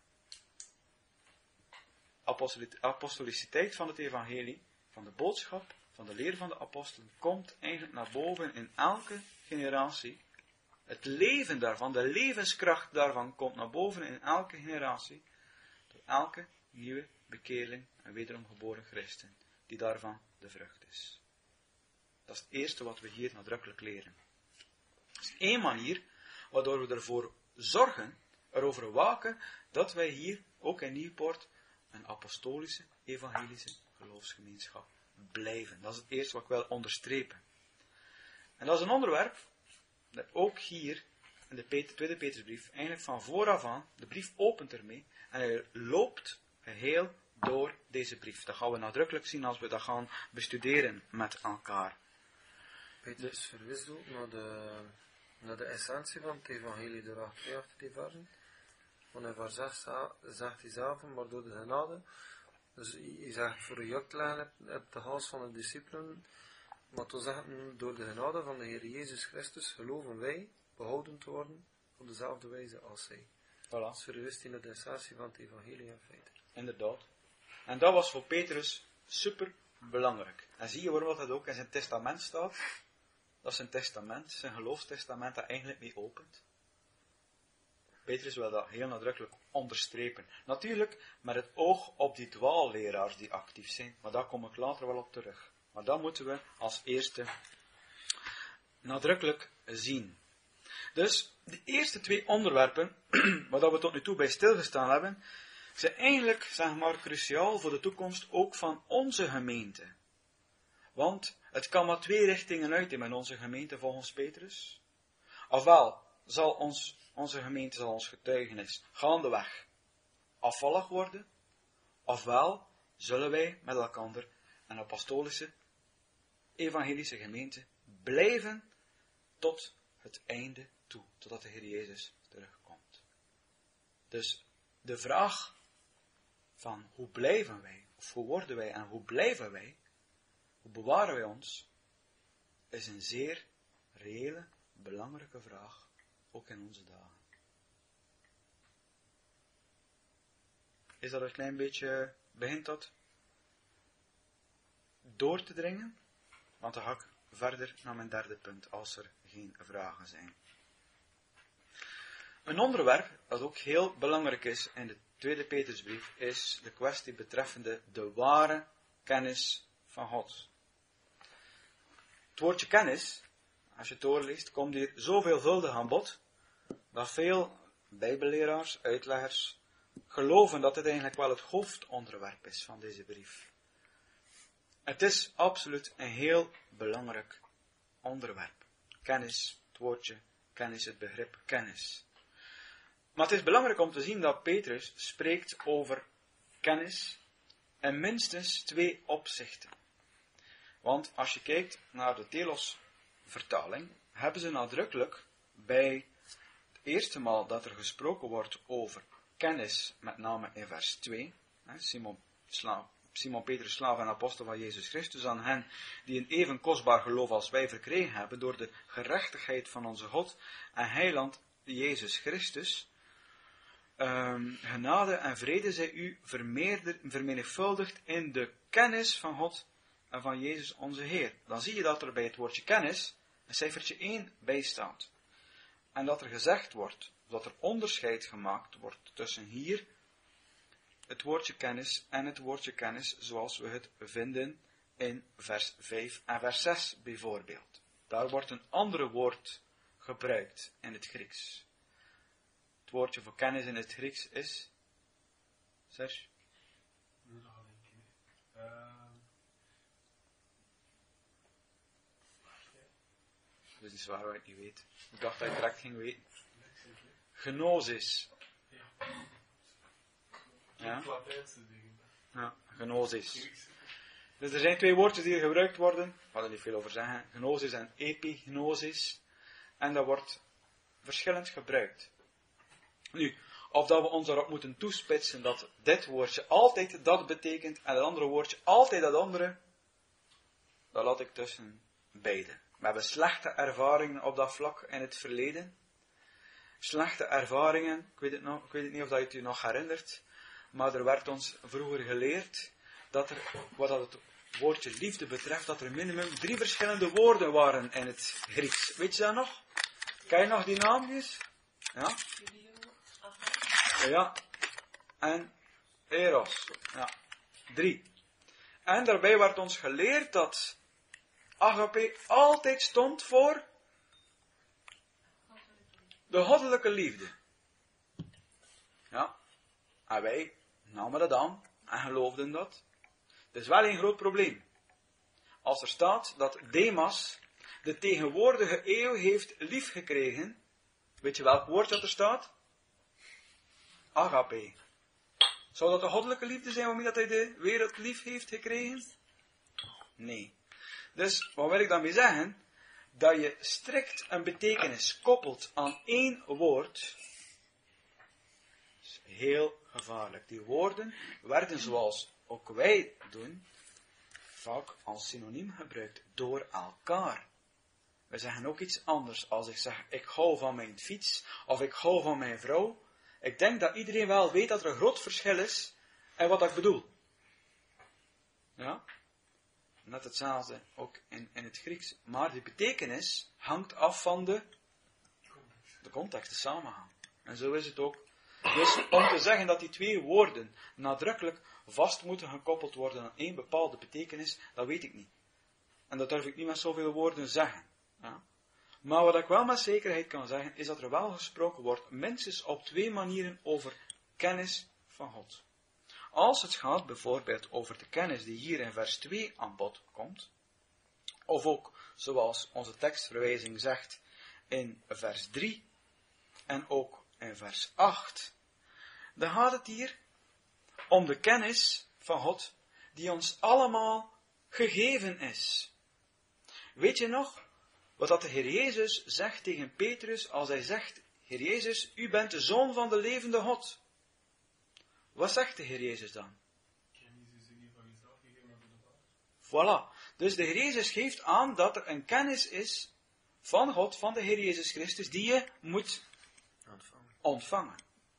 Apostoliciteit van het evangelie, van de boodschap, van de leer van de apostelen, komt eigenlijk naar boven in elke generatie. Het leven daarvan, de levenskracht daarvan, komt naar boven in elke generatie, door elke nieuwe bekeerling en wederom geboren christen, die daarvan de vrucht is. Dat is het eerste wat we hier nadrukkelijk leren. Dat is één manier waardoor we ervoor zorgen, erover waken, dat wij hier, ook in Nieuwpoort, een apostolische, evangelische geloofsgemeenschap blijven. Dat is het eerste wat ik wil onderstrepen. En dat is een onderwerp dat ook hier in de tweede Petrusbrief, eigenlijk van vooraf aan, de brief opent ermee en hij loopt geheel door deze brief. Dat gaan we nadrukkelijk zien als we dat gaan bestuderen met elkaar. Petrus verwijst ook naar de essentie van het evangelie door achter die versen. Want in vers 6 zegt hij zelf, maar door de genade, dus hij zegt voor de juchtlijn hebt de hals van de discipelen, maar toen zegt hij, door de genade van de Heer Jezus Christus geloven wij behouden te worden op dezelfde wijze als zij. Voilà. Dus verwijst hij naar de essentie van het evangelie in feite. Inderdaad. En dat was voor Petrus super belangrijk. En zie je waarom dat ook in zijn testament staat? Dat is zijn testament, zijn geloofstestament, dat eigenlijk mee opent. Petrus wil dat heel nadrukkelijk onderstrepen. Natuurlijk met het oog op die dwaalleraars die actief zijn, maar daar kom ik later wel op terug. Maar dat moeten we als eerste nadrukkelijk zien. Dus de eerste twee onderwerpen, waar we tot nu toe bij stilgestaan hebben, zijn eigenlijk, zeg maar, cruciaal voor de toekomst ook van onze gemeente. Want het kan maar twee richtingen uit in onze gemeente volgens Petrus. Ofwel zal onze gemeente, zal ons getuigenis gaandeweg afvallig worden, ofwel zullen wij met elkaar een apostolische, evangelische gemeente blijven tot het einde toe, totdat de Heer Jezus terugkomt. Dus de vraag van hoe blijven wij, of hoe worden wij en hoe blijven wij, hoe bewaren wij ons, is een zeer reële, belangrijke vraag, ook in onze dagen. Is dat een klein beetje, begint dat door te dringen? Want dan ga ik verder naar mijn derde punt, als er geen vragen zijn. Een onderwerp dat ook heel belangrijk is in de tweede Petrusbrief, is de kwestie betreffende de ware kennis van God. Het woordje kennis, als je het doorleest, komt hier zo veelvuldig aan bod, dat veel bijbelleraars, uitleggers, geloven dat dit eigenlijk wel het hoofdonderwerp is van deze brief. Het is absoluut een heel belangrijk onderwerp. Kennis, het woordje kennis, het begrip kennis. Maar het is belangrijk om te zien dat Petrus spreekt over kennis in minstens twee opzichten. Want als je kijkt naar de Telos-vertaling, hebben ze nadrukkelijk bij het eerste maal dat er gesproken wordt over kennis, met name in vers 2, Simon Petrus, slaaf en apostel van Jezus Christus, aan hen die een even kostbaar geloof als wij verkregen hebben door de gerechtigheid van onze God en heiland Jezus Christus, genade en vrede zij u vermenigvuldigd in de kennis van God en van Jezus onze Heer. Dan zie je dat er bij het woordje kennis een cijfertje 1 bij staat. En dat er gezegd wordt, dat er onderscheid gemaakt wordt tussen hier het woordje kennis en het woordje kennis zoals we het vinden in vers 5 en vers 6 bijvoorbeeld. Daar wordt een andere woord gebruikt in het Grieks. Het woordje voor kennis in het Grieks is, Serge? Dat is waar wat ik niet weet. Ik dacht dat je direct ging weten. Gnosis. Ja? Ja, gnosis. Dus er zijn twee woordjes die hier gebruikt worden. Ik ga er niet veel over zeggen. Gnosis en epignosis. En dat wordt verschillend gebruikt. Nu, of dat we ons erop moeten toespitsen dat dit woordje altijd dat betekent en het andere woordje altijd dat andere, dat laat ik tussen beide. We hebben slechte ervaringen op dat vlak in het verleden. Slechte ervaringen, ik weet het niet of dat je het u nog herinnert, maar er werd ons vroeger geleerd dat er, wat dat het woordje liefde betreft, dat er minimum 3 verschillende woorden waren in het Grieks. Weet je dat nog? Ken je nog die naamjes? Ja? Ja. En eros. Ja. 3. En daarbij werd ons geleerd dat agape altijd stond voor de goddelijke liefde. Ja, en wij namen dat aan en geloofden dat. Het is wel een groot probleem. Als er staat dat Demas de tegenwoordige eeuw heeft liefgekregen, weet je welk woord dat er staat? Agape. Zou dat de goddelijke liefde zijn waarmee dat hij de wereld lief heeft gekregen? Nee. Dus, wat wil ik daarmee zeggen? Dat je strikt een betekenis koppelt aan één woord, is heel gevaarlijk. Die woorden werden, zoals ook wij doen, vaak als synoniem gebruikt door elkaar. We zeggen ook iets anders. Als ik zeg, ik hou van mijn fiets, of ik hou van mijn vrouw. Ik denk dat iedereen wel weet dat er een groot verschil is in wat ik bedoel. Ja? Net hetzelfde ook in het Grieks. Maar de betekenis hangt af van de context, de samenhang. En zo is het ook. Dus om te zeggen dat die twee woorden nadrukkelijk vast moeten gekoppeld worden aan één bepaalde betekenis, dat weet ik niet. En dat durf ik niet met zoveel woorden zeggen. Ja? Maar wat ik wel met zekerheid kan zeggen, is dat er wel gesproken wordt, minstens op twee manieren, over kennis van God. Als het gaat bijvoorbeeld over de kennis die hier in vers 2 aan bod komt, of ook, zoals onze tekstverwijzing zegt, in vers 3, en ook in vers 8, dan gaat het hier om de kennis van God, die ons allemaal gegeven is. Weet je nog, wat dat de Heer Jezus zegt tegen Petrus, als hij zegt, Heer Jezus, u bent de Zoon van de levende God. Wat zegt de Heer Jezus dan? Voilà. Dus de Heer Jezus geeft aan dat er een kennis is van God, van de Heer Jezus Christus, die je moet ontvangen.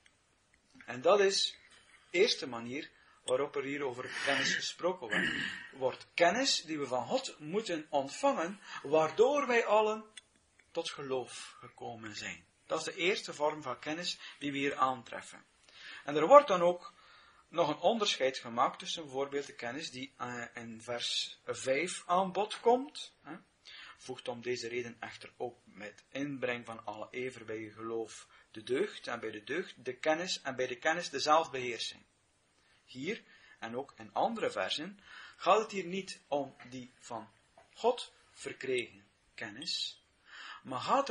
En dat is de eerste manier waarop er hier over kennis gesproken wordt. Kennis die we van God moeten ontvangen, waardoor wij allen tot geloof gekomen zijn. Dat is de eerste vorm van kennis die we hier aantreffen. En er wordt dan ook nog een onderscheid gemaakt tussen bijvoorbeeld de kennis die in vers 5 aan bod komt. Voegt om deze reden echter ook met inbreng van alle ijver bij je geloof de deugd, en bij de deugd de kennis, en bij de kennis de zelfbeheersing. Hier, en ook in andere versen, gaat het hier niet om die van God verkregen kennis, maar gaat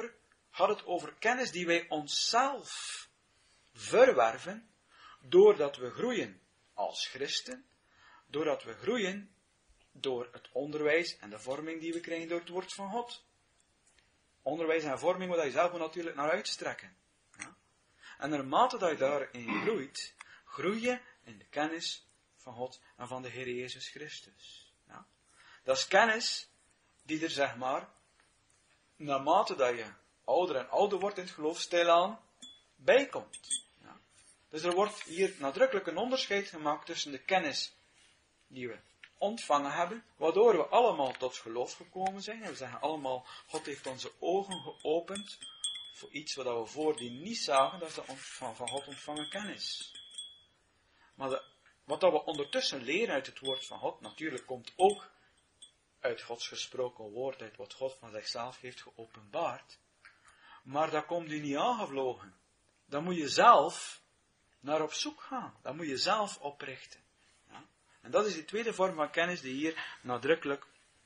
het over kennis die wij onszelf verwerven, doordat we groeien als christen, doordat we groeien door het onderwijs en de vorming die we krijgen door het woord van God. Onderwijs en vorming waar je zelf natuurlijk naar uitstrekken. Ja? En naarmate dat je daarin groeit, groei je in de kennis van God en van de Heer Jezus Christus. Ja? Dat is kennis die er, zeg maar, naarmate dat je ouder en ouder wordt in het geloof, stilaan bijkomt. Ja? Dus er wordt hier nadrukkelijk een onderscheid gemaakt tussen de kennis die we ontvangen hebben, waardoor we allemaal tot geloof gekomen zijn. En we zeggen allemaal, God heeft onze ogen geopend voor iets wat we voordien niet zagen, dat is de van God ontvangen kennis. Maar wat we ondertussen leren uit het woord van God, natuurlijk komt ook uit Gods gesproken woord, uit wat God van zichzelf heeft geopenbaard. Maar dat komt u niet aangevlogen. Dan moet je zelf naar op zoek gaan. Dan moet je zelf oprichten. Ja? En dat is de tweede vorm van kennis die hier nadrukkelijk,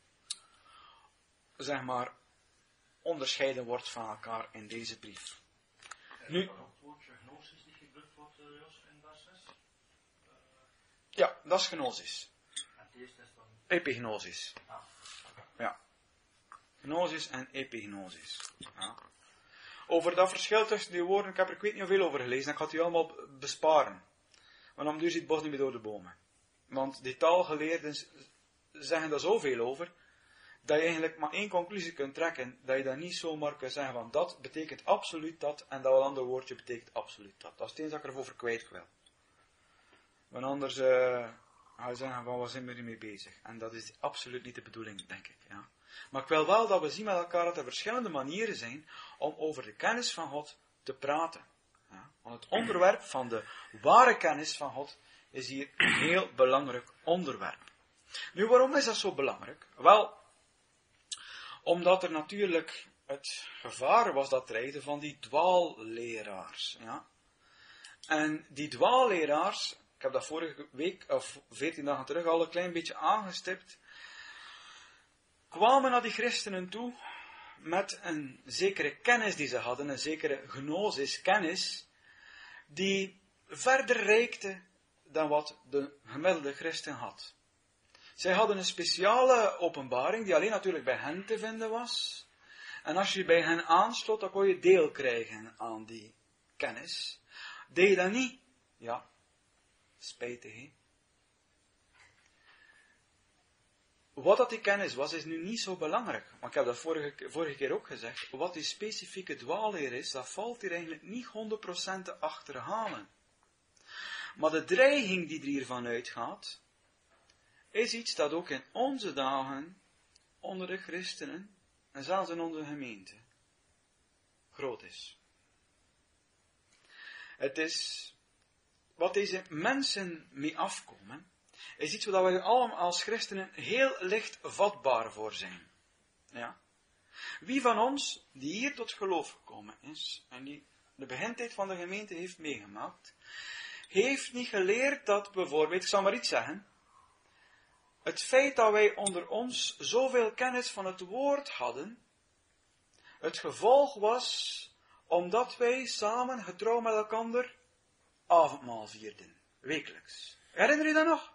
zeg maar, onderscheiden wordt van elkaar in deze brief. Nu, het woordje gnosis die gebruikt wordt, Jos, in vers 6? ja, dat is gnosis. En het eerste is dan... Epignosis. Ja. Gnosis en epignosis. Ja. Over dat verschil tussen die woorden, ik weet niet hoeveel over gelezen, ik ga het u allemaal besparen. Want dan duurt het bos niet meer door de bomen. Want die taalgeleerden zeggen daar zoveel over, dat je eigenlijk maar één conclusie kunt trekken, dat je dan niet zomaar kunt zeggen van dat betekent absoluut dat, en dat ander woordje betekent absoluut dat. Dat is het eens dat ik erover kwijt wil. Want anders ga je zeggen van waar zijn we ermee bezig. En dat is absoluut niet de bedoeling, denk ik. Ja. Maar ik wil wel dat we zien met elkaar dat er verschillende manieren zijn om over de kennis van God te praten. Ja. Want het onderwerp van de ware kennis van God is hier een heel belangrijk onderwerp. Nu, waarom is dat zo belangrijk? Wel, omdat er natuurlijk het gevaar was dat dreigde van die dwaalleraars. Ja? En die dwaalleraars, ik heb dat vorige week, of 14 dagen terug al een klein beetje aangestipt, kwamen naar die christenen toe met een zekere kennis die ze hadden, een zekere gnosis, kennis, die verder reikte dan wat de gemiddelde christen had. Zij hadden een speciale openbaring, die alleen natuurlijk bij hen te vinden was. En als je bij hen aansloot, dan kon je deel krijgen aan die kennis. Deed je dat niet? Ja, spijtig, hè? Wat dat die kennis was, is nu niet zo belangrijk. Maar ik heb dat vorige keer ook gezegd. Wat die specifieke dwaalleer is, dat valt hier eigenlijk niet 100% te achterhalen. Maar de dreiging die er hiervan uitgaat, is iets dat ook in onze dagen, onder de christenen, en zelfs in onze gemeente, groot is. Het is, wat deze mensen mee afkomen, is iets waar wij allemaal als christenen heel licht vatbaar voor zijn. Ja? Wie van ons, die hier tot geloof gekomen is, en die de begintijd van de gemeente heeft meegemaakt, heeft niet geleerd dat bijvoorbeeld, ik zal maar iets zeggen, het feit dat wij onder ons zoveel kennis van het woord hadden, het gevolg was, omdat wij samen getrouw met elkaar avondmaal vierden, wekelijks. Herinner je dat nog?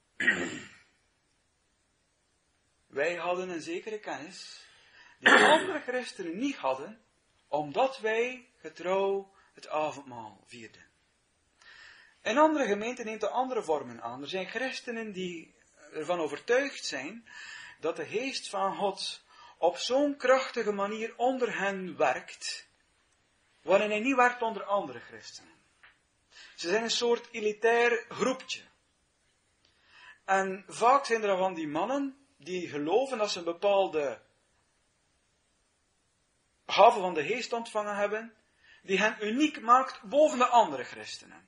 Wij hadden een zekere kennis, die andere christenen niet hadden, omdat wij getrouw het avondmaal vierden. In andere gemeenten neemt het andere vormen aan. Er zijn christenen die ervan overtuigd zijn dat de geest van God op zo'n krachtige manier onder hen werkt, waarin hij niet werkt onder andere christenen. Ze zijn een soort elitair groepje. En vaak zijn er van die mannen die geloven dat ze een bepaalde gave van de geest ontvangen hebben, die hen uniek maakt boven de andere christenen.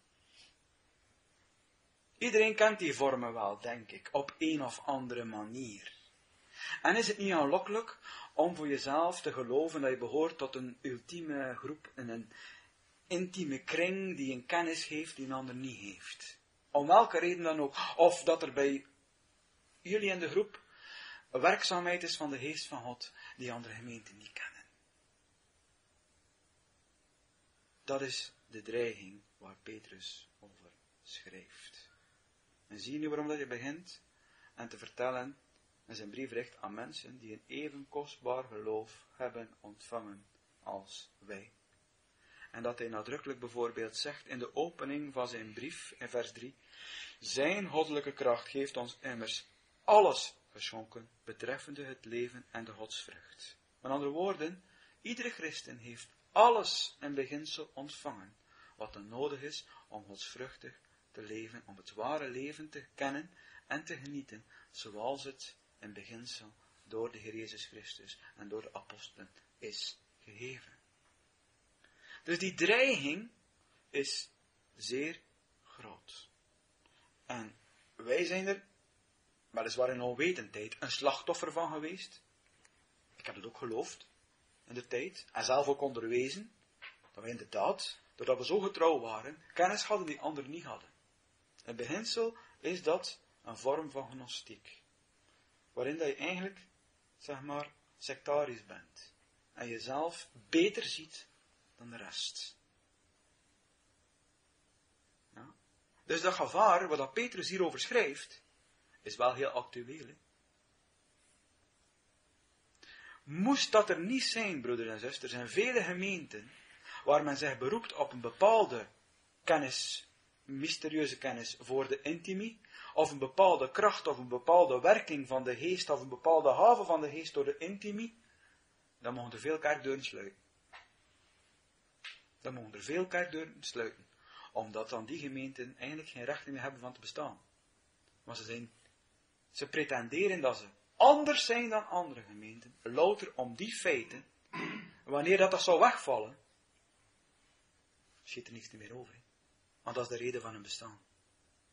Iedereen kent die vormen wel, denk ik, op een of andere manier. En is het niet aanlokkelijk om voor jezelf te geloven dat je behoort tot een ultieme groep, een intieme kring die een kennis heeft die een ander niet heeft? Om welke reden dan ook. Of dat er bij jullie in de groep een werkzaamheid is van de geest van God die andere gemeenten niet kennen. Dat is de dreiging waar Petrus over schrijft. En zie je nu waarom dat je begint en te vertellen in zijn brief richt aan mensen die een even kostbaar geloof hebben ontvangen als wij. En dat hij nadrukkelijk bijvoorbeeld zegt in de opening van zijn brief in vers 3. Zijn goddelijke kracht geeft ons immers alles geschonken betreffende het leven en de godsvrucht. Met andere woorden, iedere christen heeft alles in beginsel ontvangen wat er nodig is om godsvruchtig te leven, om het ware leven te kennen en te genieten, zoals het in beginsel door de Heer Jezus Christus en door de apostelen is gegeven. Dus die dreiging is zeer groot. En wij zijn er, weliswaar in onwetendheid, een slachtoffer van geweest. Ik heb het ook geloofd in de tijd, en zelf ook onderwezen, dat we inderdaad, doordat we zo getrouw waren, kennis hadden die anderen niet hadden. In beginsel is dat een vorm van gnostiek, waarin dat je eigenlijk, zeg maar, sectarisch bent, en jezelf beter ziet dan de rest. Ja? Dus dat gevaar, wat Petrus hierover schrijft, is wel heel actueel. Hè? Moest dat er niet zijn, broeders en zusters, er zijn vele gemeenten waar men zich beroept op een bepaalde kennis, mysterieuze kennis voor de intimie, of een bepaalde kracht, of een bepaalde werking van de geest, of een bepaalde gave van de geest door de intimie, dan mogen er veel kerkdeuren sluiten. Dan mogen er veel kerkdeuren sluiten, omdat dan die gemeenten eigenlijk geen recht meer hebben van te bestaan. Maar ze pretenderen dat ze anders zijn dan andere gemeenten, louter om die feiten, wanneer dat zou wegvallen, schiet er niks meer over. Hè? Want dat is de reden van hun bestaan.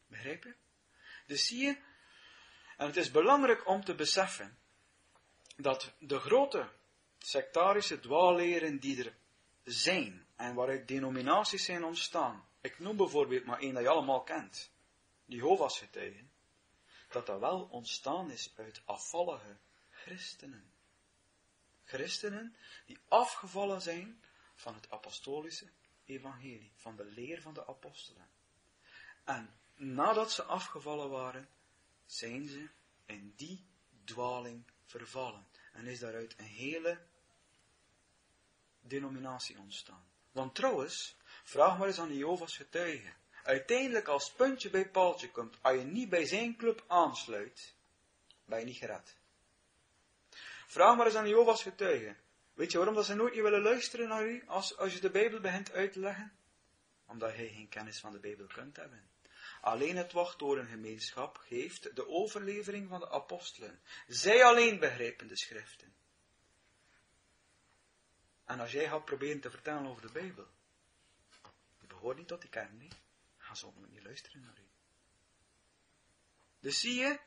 Begrijp je? Dus zie je, en het is belangrijk om te beseffen, dat de grote sectarische dwaalleren die er zijn, en waaruit denominaties zijn ontstaan, ik noem bijvoorbeeld maar één dat je allemaal kent, Jehovah's getuigen, dat wel ontstaan is uit afvallige christenen. Christenen die afgevallen zijn van het apostolische evangelie, van de leer van de apostelen. En nadat ze afgevallen waren, zijn ze in die dwaling vervallen. En is daaruit een hele denominatie ontstaan. Want trouwens, vraag maar eens aan de Jehovah's getuigen. Uiteindelijk als puntje bij paaltje komt, als je niet bij zijn club aansluit, ben je niet gered. Vraag maar eens aan de Jehovah's getuigen. Weet je waarom dat ze nooit niet willen luisteren naar u als je de Bijbel begint uit te leggen? Omdat hij geen kennis van de Bijbel kunt hebben. Alleen het wachttorengemeenschap geeft de overlevering van de apostelen. Zij alleen begrijpen de schriften. En als jij gaat proberen te vertellen over de Bijbel, je behoort niet tot die kern, nee, gaan ze ook niet luisteren naar u. Dus zie je,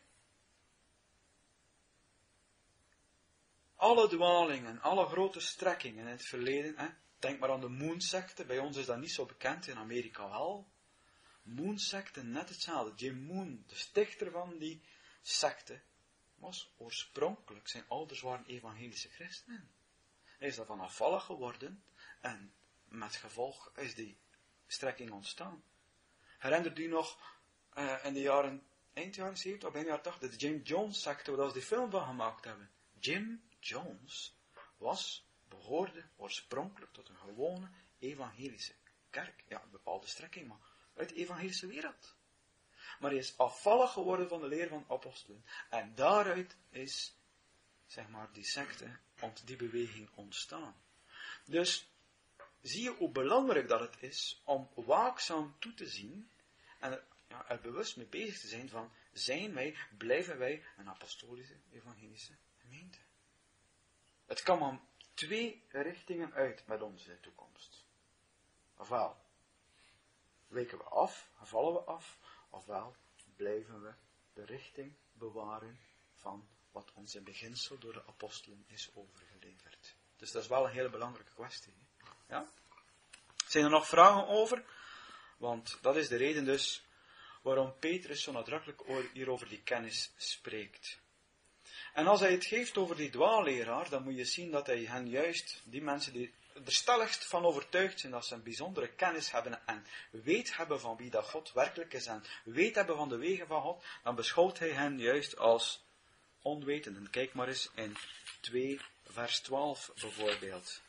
alle dwalingen, alle grote strekkingen in het verleden, denk maar aan de Moon-secte, bij ons is dat niet zo bekend, in Amerika wel. Moon-secte, net hetzelfde. Jim Moon, de stichter van die secte, was oorspronkelijk, zijn ouders waren evangelische christenen. Hij is daarvan afvallig geworden en met gevolg is die strekking ontstaan. Herinnert u nog in de eind jaren 70 of begin jaren 80, de Jim Jones secte, waar ze die film van gemaakt hebben. Jim Jones behoorde oorspronkelijk tot een gewone evangelische kerk. Ja, een bepaalde strekking, maar uit de evangelische wereld. Maar hij is afvallig geworden van de leer van de apostelen. En daaruit is, zeg maar, die secte, die beweging ontstaan. Dus, zie je hoe belangrijk dat het is om waakzaam toe te zien en er bewust mee bezig te zijn van, blijven wij een apostolische, evangelische gemeente. Het kan maar twee richtingen uit met onze toekomst. Ofwel weken we af, vallen we af, ofwel blijven we de richting bewaren van wat ons in beginsel door de apostelen is overgeleverd. Dus dat is wel een hele belangrijke kwestie. Ja? Zijn er nog vragen over? Want dat is de reden dus waarom Petrus zo nadrukkelijk hier over die kennis spreekt. En als hij het geeft over die dwaalleraar, dan moet je zien dat hij hen juist, die mensen die er stelligst van overtuigd zijn dat ze een bijzondere kennis hebben en weet hebben van wie dat God werkelijk is en weet hebben van de wegen van God, dan beschouwt hij hen juist als onwetenden. Kijk maar eens in 2 vers 12 bijvoorbeeld.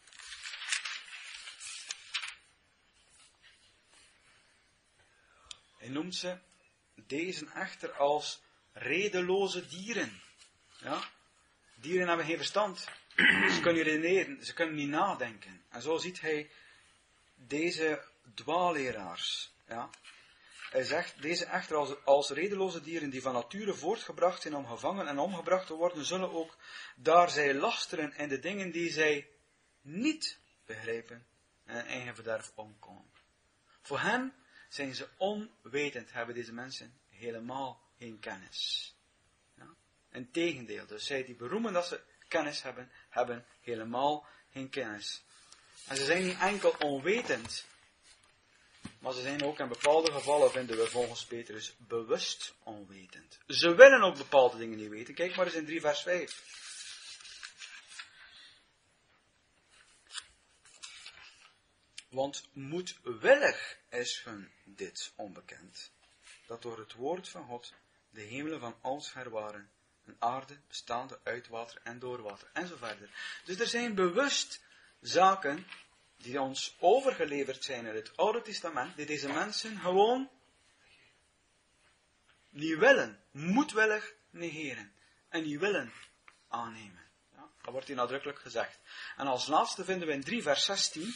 Hij noemt ze deze echter als redeloze dieren. Ja? Dieren hebben geen verstand. Ze kunnen niet redeneren, ze kunnen niet nadenken. En zo ziet hij deze dwaalleraars. Ja? Hij zegt, deze echter als redeloze dieren die van nature voortgebracht zijn om gevangen en omgebracht te worden, zullen ook, daar zij lasteren in de dingen die zij niet begrijpen, en hun eigen verderf omkomen. Voor hen zijn ze onwetend, hebben deze mensen helemaal geen kennis. Ja? Integendeel, dus zij die beroemen dat ze kennis hebben, hebben helemaal geen kennis. En ze zijn niet enkel onwetend, maar ze zijn ook in bepaalde gevallen, vinden we volgens Petrus, bewust onwetend. Ze willen ook bepaalde dingen niet weten. Kijk maar eens in 3 vers 5. Want moedwillig is hun dit onbekend, dat door het woord van God de hemelen van oudsher waren, een aarde bestaande uit water en door water, en zo verder. Dus er zijn bewust zaken die ons overgeleverd zijn in het Oude Testament, die deze mensen gewoon niet willen, moedwillig negeren, en niet willen aannemen. Ja, dat wordt hier nadrukkelijk gezegd. En als laatste vinden we in 3 vers 16,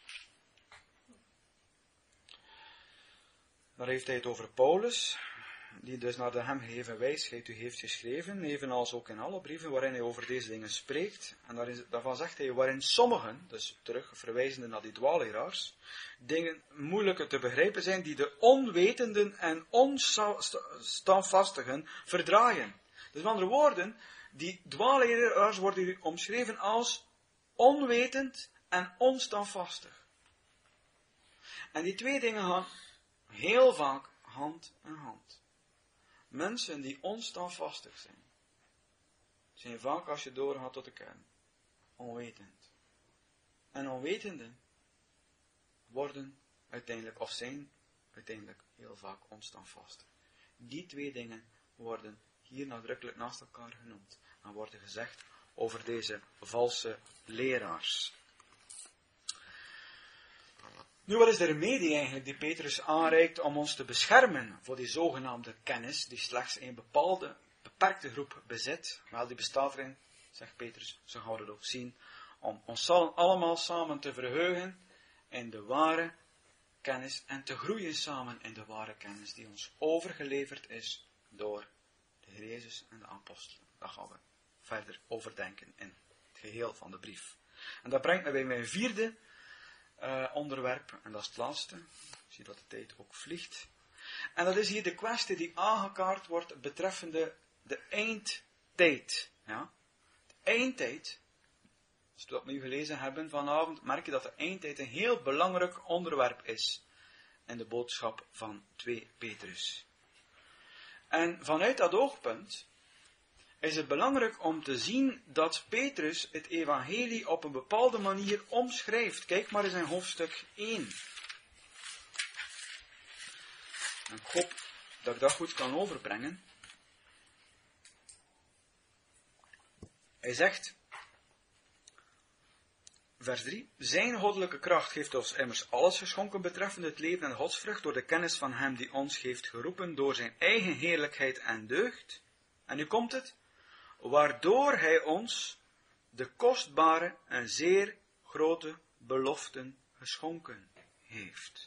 daar heeft hij het over Paulus. die dus naar de hem gegeven wijsheid u heeft geschreven, evenals ook in alle brieven waarin hij over deze dingen spreekt. En daarvan zegt hij, waarin sommigen, dus terug verwijzende naar die dwaalleraars, dingen moeilijker te begrijpen zijn die de onwetenden en onstandvastigen verdraaien. Dus met andere woorden, die dwaalleraars worden hier omschreven als onwetend en onstandvastig. En die twee dingen gaan heel vaak hand in hand. Mensen die onstandvastig zijn vaak, als je doorgaat tot de kern, onwetend. En onwetenden worden uiteindelijk, of zijn uiteindelijk heel vaak onstandvastig. Die twee dingen worden hier nadrukkelijk naast elkaar genoemd. En worden gezegd over deze valse leraars. Nu, wat is de remedie eigenlijk die Petrus aanreikt om ons te beschermen voor die zogenaamde kennis, die slechts een bepaalde, beperkte groep bezit? Wel, die bestaat erin, zegt Petrus, zo gaan we het ook zien, om ons allemaal samen te verheugen in de ware kennis en te groeien samen in de ware kennis die ons overgeleverd is door de Heer Jezus en de apostelen. Daar gaan we verder overdenken in het geheel van de brief. En dat brengt me bij mijn vierde onderwerp, en dat is het laatste. Ik zie dat de tijd ook vliegt. En dat is hier de kwestie die aangekaart wordt betreffende de eindtijd. Ja? De eindtijd, als we dat opnieuw gelezen hebben vanavond, merk je dat de eindtijd een heel belangrijk onderwerp is in de boodschap van 2 Petrus. En vanuit dat oogpunt is het belangrijk om te zien dat Petrus het evangelie op een bepaalde manier omschrijft. Kijk maar eens in hoofdstuk 1. En ik hoop dat ik dat goed kan overbrengen. Hij zegt, vers 3, zijn goddelijke kracht heeft ons immers alles geschonken betreffende het leven en godsvrucht door de kennis van hem die ons heeft geroepen door zijn eigen heerlijkheid en deugd. En nu komt het. Waardoor hij ons de kostbare en zeer grote beloften geschonken heeft.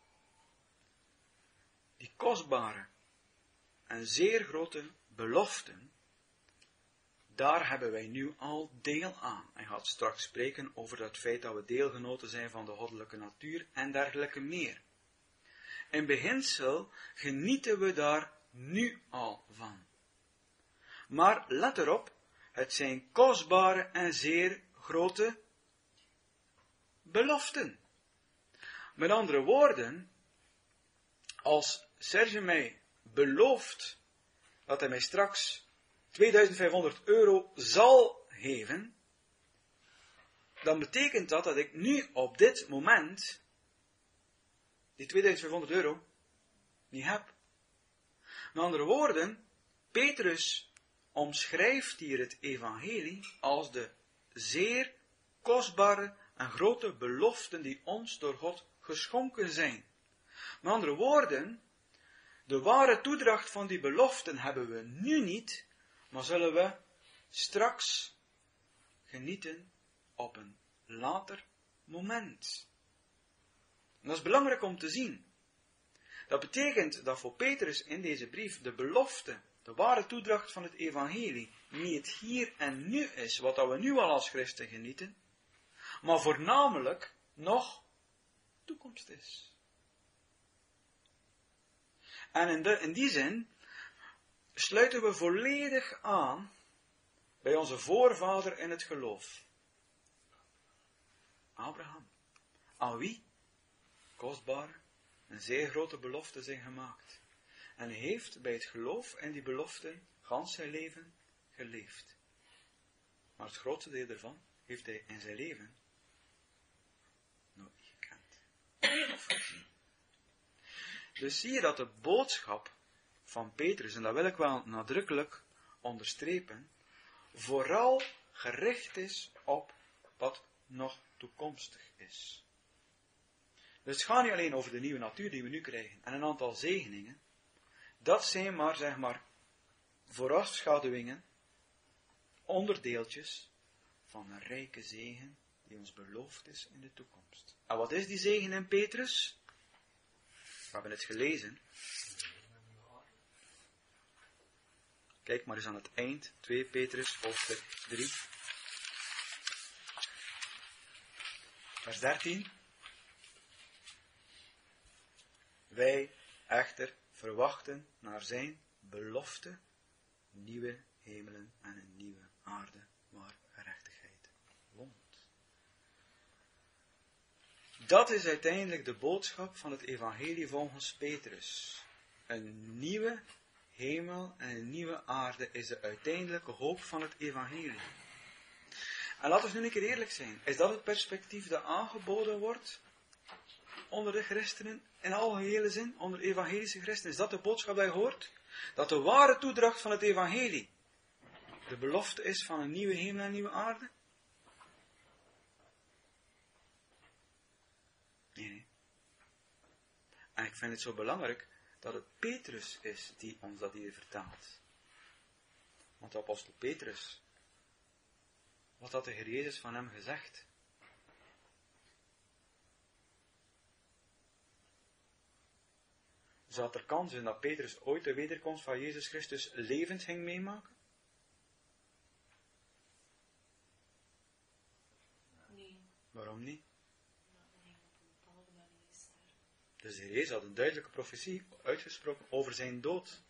Die kostbare en zeer grote beloften, daar hebben wij nu al deel aan. Hij gaat straks spreken over dat feit dat we deelgenoten zijn van de goddelijke natuur en dergelijke meer. In beginsel genieten we daar nu al van. Maar let erop, het zijn kostbare en zeer grote beloften. Met andere woorden, als Serge mij belooft dat hij mij straks 2500 euro zal geven, dan betekent dat ik nu op dit moment die 2500 euro niet heb. Met andere woorden, Petrus omschrijft hier het evangelie als de zeer kostbare en grote beloften die ons door God geschonken zijn. Met andere woorden, de ware toedracht van die beloften hebben we nu niet, maar zullen we straks genieten op een later moment. En dat is belangrijk om te zien. Dat betekent dat voor Petrus in deze brief de belofte, de ware toedracht van het evangelie, niet het hier en nu is, wat we nu al als christen genieten, maar voornamelijk nog toekomst is. En in die zin sluiten we volledig aan bij onze voorvader in het geloof. Abraham. Aan wie kostbare en zeer grote beloften zijn gemaakt. En hij heeft bij het geloof in die beloften gans zijn leven geleefd. Maar het grootste deel daarvan heeft hij in zijn leven nooit gekend. Of gezien. Dus zie je dat de boodschap van Petrus, en dat wil ik wel nadrukkelijk onderstrepen, vooral gericht is op wat nog toekomstig is. Dus het gaat niet alleen over de nieuwe natuur die we nu krijgen en een aantal zegeningen. Dat zijn maar, zeg maar, voorafschaduwingen, onderdeeltjes van een rijke zegen die ons beloofd is in de toekomst. En wat is die zegen in Petrus? We hebben het gelezen. Kijk maar eens aan het eind, 2 Petrus, hoofdstuk 3. Vers 13. Wij echter verwachten naar zijn belofte nieuwe hemelen en een nieuwe aarde waar gerechtigheid woont. Dat is uiteindelijk de boodschap van het evangelie volgens Petrus. Een nieuwe hemel en een nieuwe aarde is de uiteindelijke hoop van het evangelie. En laten we nu een keer eerlijk zijn. Is dat het perspectief dat aangeboden wordt onder de christenen, in algehele zin, onder evangelische christenen? Is dat de boodschap die je hoort? Dat de ware toedracht van het evangelie de belofte is van een nieuwe hemel en een nieuwe aarde? Nee. En ik vind het zo belangrijk dat het Petrus is die ons dat hier vertaalt. Want de apostel Petrus, wat had de Heer Jezus van hem gezegd? Zou er kans zijn dat Petrus ooit de wederkomst van Jezus Christus levend ging meemaken? Nee, Waarom niet? nee, op een bepaalde manier sterven. Dus de Heer Jezus had een duidelijke profetie uitgesproken over zijn dood.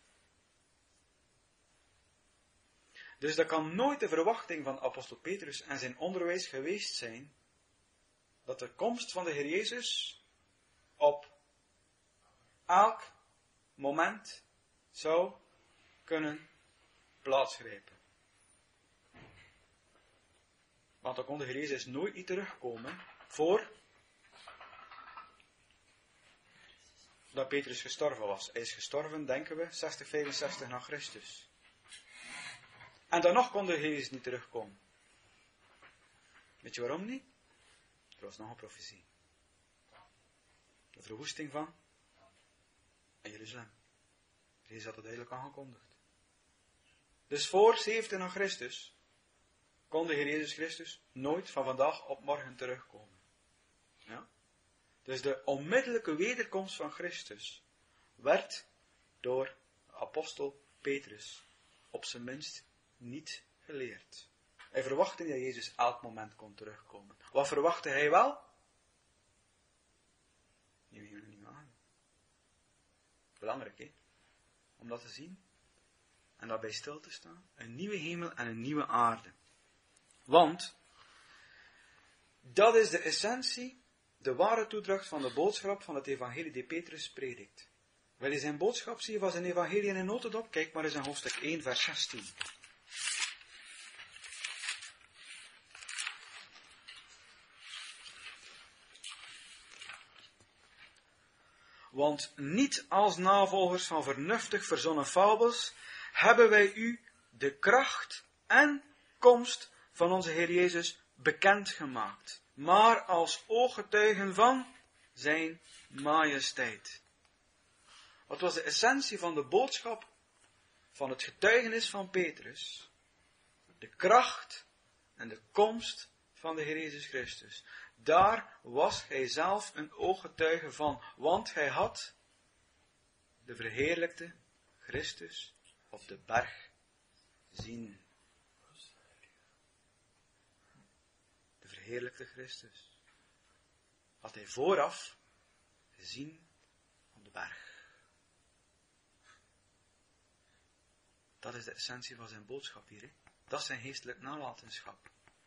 Dus dat kan nooit de verwachting van apostel Petrus en zijn onderwijs geweest zijn, dat de komst van de Heer Jezus op elk moment zou kunnen plaatsgrijpen. Want dan kon de Heer Jezus nooit niet terugkomen voor dat Petrus gestorven was. Hij is gestorven, denken we, 60, 65 na Christus. En dan nog kon de Heer Jezus niet terugkomen. Weet je waarom niet? Er was nog een profetie. De verwoesting van Jeruzalem. Jezus had het duidelijk aangekondigd. Dus voor 70 na Christus kon de Heer Jezus Christus nooit van vandaag op morgen terugkomen. Ja? Dus de onmiddellijke wederkomst van Christus werd door apostel Petrus op zijn minst niet geleerd. Hij verwachtte dat Jezus elk moment kon terugkomen. Wat verwachtte hij wel? Nieuwe hemel en nieuwe aarde. Belangrijk, hè? Om dat te zien en daarbij stil te staan. Een nieuwe hemel en een nieuwe aarde. Want dat is de essentie, de ware toedracht van de boodschap van het evangelie die Petrus predikt. Wil je zijn boodschap zien van zijn evangelie in een notendop? Kijk maar eens in hoofdstuk 1 vers 16. Want niet als navolgers van vernuftig verzonnen fabels hebben wij u de kracht en komst van onze Heer Jezus bekendgemaakt, maar als ooggetuigen van zijn majesteit. Wat was de essentie van de boodschap van het getuigenis van Petrus? De kracht en de komst van de Heer Jezus Christus. Daar was hij zelf een ooggetuige van, want hij had de verheerlijkte Christus op de berg zien. De verheerlijkte Christus had hij vooraf gezien op de berg. Dat is de essentie van zijn boodschap hier. Hè? Dat is zijn geestelijk nalatenschap.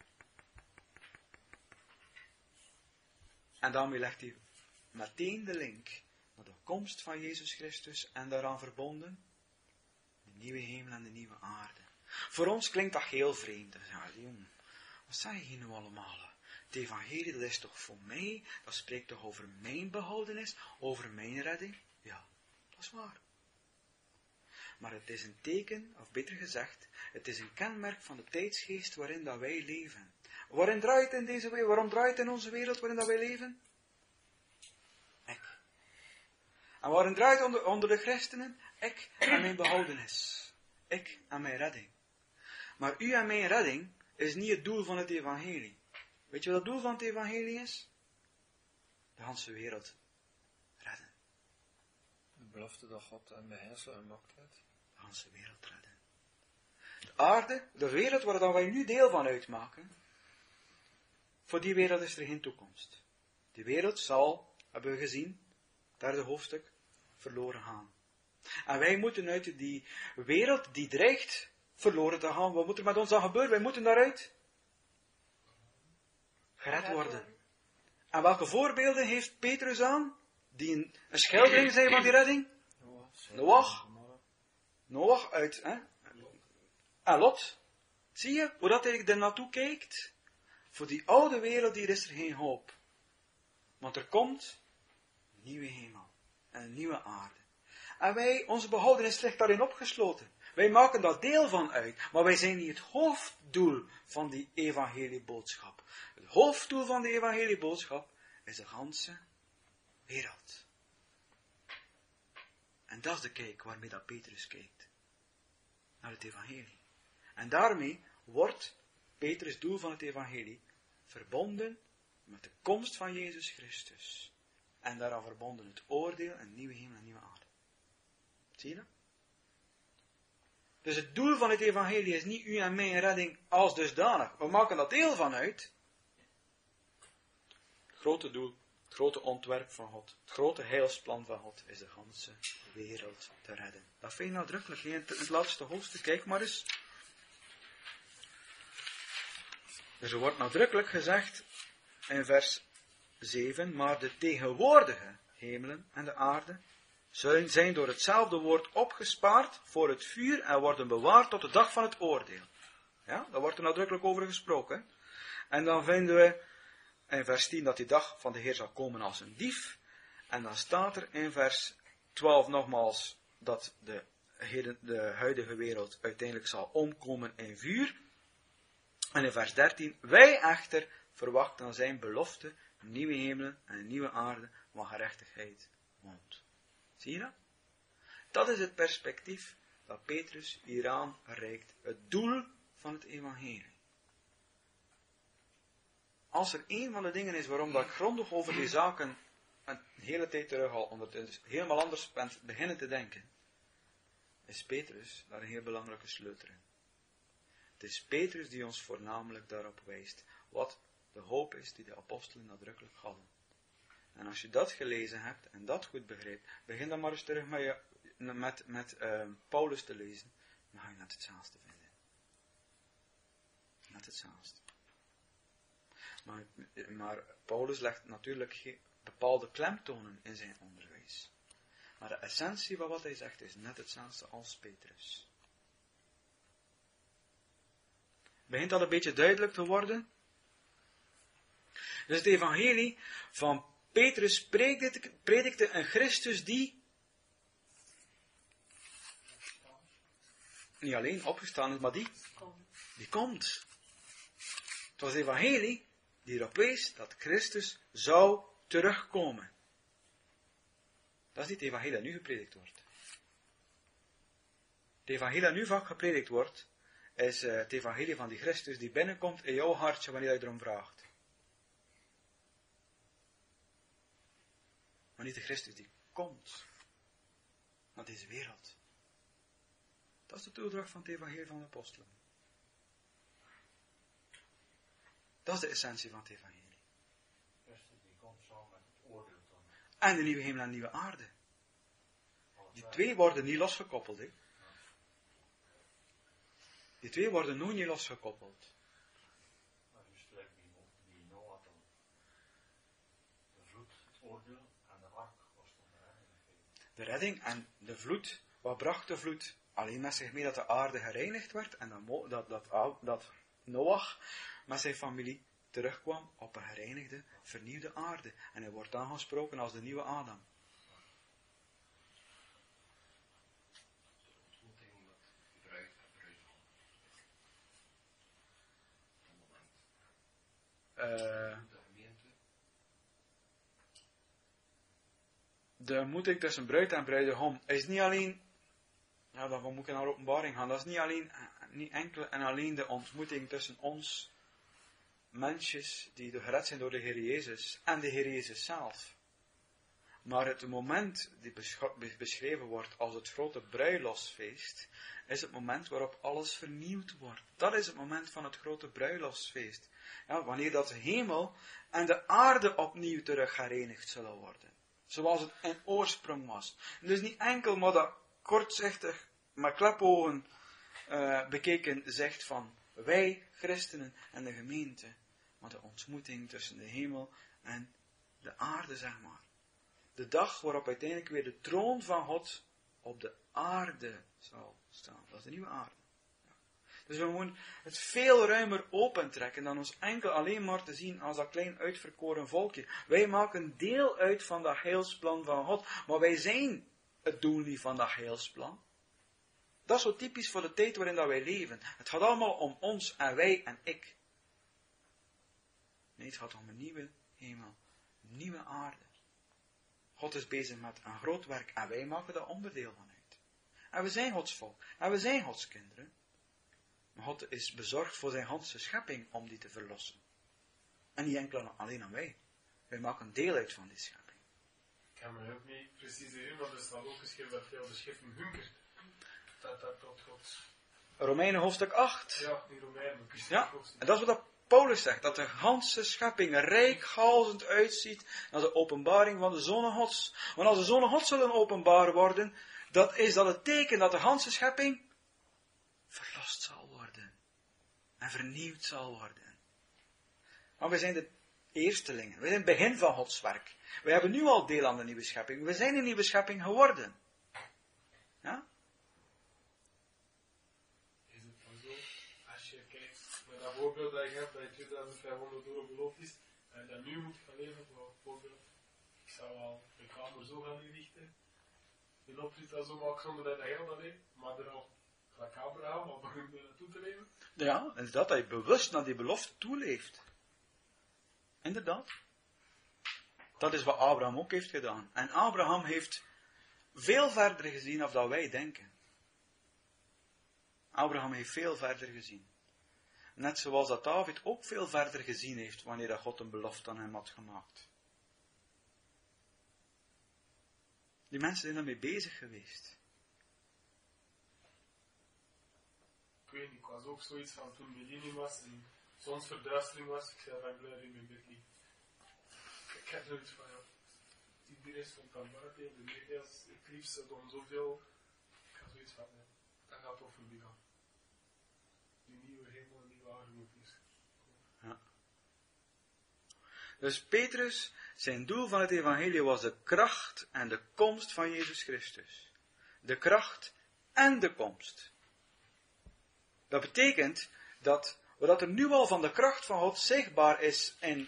En daarmee legt hij meteen de link naar de komst van Jezus Christus en daaraan verbonden de nieuwe hemel en de nieuwe aarde. Voor ons klinkt dat heel vreemd. Ja, jong, wat zeg je hier nu allemaal? Het evangelie, dat is toch voor mij? Dat spreekt toch over mijn behoudenis, over mijn redding? Ja, dat is waar. Maar het is een teken, of beter gezegd, het is een kenmerk van de tijdsgeest waarin dat wij leven. Waarom draait het in onze wereld waarin dat wij leven? Ik. En waarom draait het onder de christenen? Ik en mijn behoudenis. Ik en mijn redding. Maar u en mijn redding is niet het doel van het evangelie. Weet je wat het doel van het evangelie is? De hele wereld redden. De belofte dat God een beginsel gemaakt heeft. De hele wereld redden. aarde, de wereld waar dan wij nu deel van uitmaken, voor die wereld is er geen toekomst. Die wereld zal, hebben we gezien, derde hoofdstuk, verloren gaan. En wij moeten uit die wereld die dreigt verloren te gaan. Wat moet er met ons dan gebeuren? Wij moeten daaruit gered worden. En welke voorbeelden heeft Petrus aan? Die een schildering zijn van die redding? Noach uit, en Lot. Zie je hoe dat hij er naartoe kijkt? Voor die oude wereld hier is er geen hoop. Want er komt een nieuwe hemel en een nieuwe aarde. En wij, onze behoudenis ligt daarin opgesloten. Wij maken daar deel van uit, maar wij zijn niet het hoofddoel van die evangelieboodschap. Het hoofddoel van de evangelieboodschap is de ganse wereld. En dat is de kijk waarmee dat Petrus kijkt. Naar het evangelie. En daarmee wordt Petrus' doel van het evangelie verbonden met de komst van Jezus Christus. En daaraan verbonden het oordeel en nieuwe hemel en nieuwe aarde. Zie je dat? Dus het doel van het evangelie is niet u en mijn redding als dusdanig. We maken dat deel van uit. Het grote doel, het grote ontwerp van God, het grote heilsplan van God is de ganse wereld te redden. Dat vind je nadrukkelijk in het laatste hoofdstuk. Kijk maar eens. Dus er wordt nadrukkelijk gezegd in vers 7, maar de tegenwoordige hemelen en de aarde zijn door hetzelfde woord opgespaard voor het vuur en worden bewaard tot de dag van het oordeel. Ja, daar wordt er nadrukkelijk over gesproken. En dan vinden we in vers 10 dat die dag van de Heer zal komen als een dief. En dan staat er in vers 12 nogmaals dat de huidige wereld uiteindelijk zal omkomen in vuur. En in vers 13, wij echter verwachten aan zijn belofte nieuwe hemelen en een nieuwe aarde waar gerechtigheid woont. Zie je dat? Dat is het perspectief dat Petrus hieraan reikt. Het doel van het evangelie. Als er een van de dingen is waarom dat ik grondig over die zaken een hele tijd terug al ondertussen helemaal anders ben beginnen te denken, is Petrus daar een heel belangrijke sleutel in. Het is Petrus die ons voornamelijk daarop wijst wat de hoop is die de apostelen nadrukkelijk hadden. En als je dat gelezen hebt en dat goed begrijpt, begin dan maar eens terug met Paulus te lezen, dan ga je net hetzelfde vinden. Net hetzelfde. Maar Paulus legt natuurlijk bepaalde klemtonen in zijn onderwijs. Maar de essentie van wat hij zegt is net hetzelfde als Petrus. Begint dat een beetje duidelijk te worden? Dus het evangelie van Petrus predikte een Christus die niet alleen opgestaan is, maar die komt. Het was het evangelie die erop wees dat Christus zou terugkomen. Dat is niet het evangelie dat nu gepredikt wordt. Het evangelie dat nu vaak gepredikt wordt, is het evangelie van die Christus die binnenkomt in jouw hartje wanneer je erom vraagt. Maar niet de Christus die komt naar deze wereld. Dat is de toedracht van het evangelie van de apostelen. Dat is de essentie van het evangelie. Christus die komt samen met het oordeel dan. En de nieuwe hemel en de nieuwe aarde. Die twee worden niet losgekoppeld. Hè? Die twee worden nooit niet losgekoppeld. Maar u spreekt die Noach dan. De vloed, het oordeel en de ark was dan de redding. De redding en de vloed. Wat bracht de vloed? Alleen met zich mee dat de aarde gereinigd werd en dat Noach met zijn familie terugkwam op een gereinigde, vernieuwde aarde. En hij wordt aangesproken als de nieuwe Adam. De ontmoeting tussen bruid en bruidegom is niet alleen, ja, dan moet ik naar openbaring gaan, dat is niet enkel en alleen de ontmoeting tussen ons, mensjes die gered zijn door de Heer Jezus, en de Heer Jezus zelf. Maar het moment die beschreven wordt als het grote bruiloftsfeest, is het moment waarop alles vernieuwd wordt. Dat is het moment van het grote bruiloftsfeest. Ja, wanneer dat de hemel en de aarde opnieuw terug herenigd zullen worden. Zoals het in oorsprong was. Dus niet enkel maar dat kortzichtig, maar klepogen bekeken zegt van wij christenen en de gemeente. Maar de ontmoeting tussen de hemel en de aarde, zeg maar. De dag waarop uiteindelijk weer de troon van God op de aarde zal staan. Dat is de nieuwe aarde. Ja. Dus we moeten het veel ruimer opentrekken dan ons enkel alleen maar te zien als dat klein uitverkoren volkje. Wij maken deel uit van dat heilsplan van God, maar wij zijn het doel niet van dat heilsplan. Dat is zo typisch voor de tijd waarin dat wij leven. Het gaat allemaal om ons en wij en ik. Nee, het gaat om een nieuwe hemel, een nieuwe aarde. God is bezig met een groot werk en wij maken daar onderdeel van uit. En we zijn Gods volk en we zijn Gods kinderen. Maar God is bezorgd voor zijn ganse schepping om die te verlossen. En niet enkel alleen aan wij. Wij maken deel uit van die schepping. Ik kan me ook niet precies herinneren, maar er staat ook geschreven dat heel de schepping hunkert. Dat tot God. Romeinen hoofdstuk 8. Ja, in Romeinen. Ja, en dat is wat Paulus zegt, dat de ganse schepping rijkhalzend uitziet naar de openbaring van de Zonen Gods. Want als de Zonen Gods zullen openbaar worden, dat is dan het teken dat de ganse schepping verlost zal worden. En vernieuwd zal worden. Maar wij zijn de eerstelingen. Wij zijn het begin van Gods werk. Wij hebben nu al deel aan de nieuwe schepping. We zijn een nieuwe schepping geworden. Ja? Dat voorbeeld dat je hebt, dat je 2500 euro beloofd is, en dat nu moet gaan leven, bijvoorbeeld, ik zou al de kamer zo gaan inrichten, de oprit dat zo maken zonder dat je geld dat heeft, maar er al gelijk Abraham, al begint er naartoe te leven. Ja, inderdaad, dat je bewust naar die belofte toeleeft. Inderdaad. Dat is wat Abraham ook heeft gedaan. En Abraham heeft veel verder gezien dan dat wij denken. Abraham heeft veel verder gezien. Net zoals dat David ook veel verder gezien heeft wanneer dat God een belofte aan hem had gemaakt. Die mensen zijn daarmee bezig geweest. Ik weet niet, ik was ook zoiets van toen millennium was en zonsverduistering was, ik zei van blij in mijn bed niet. Ik had zoiets van, ja, iedereen stond aan buiten, de media's, het liefst om zoveel. Ik had zoiets van, ja, dat gaat toch voorbij gaan. Die nieuwe hemel en nieuwe aarde moet is. Ja. Dus Petrus, zijn doel van het evangelie was de kracht en de komst van Jezus Christus. De kracht en de komst. Dat betekent dat wat er nu al van de kracht van God zichtbaar is in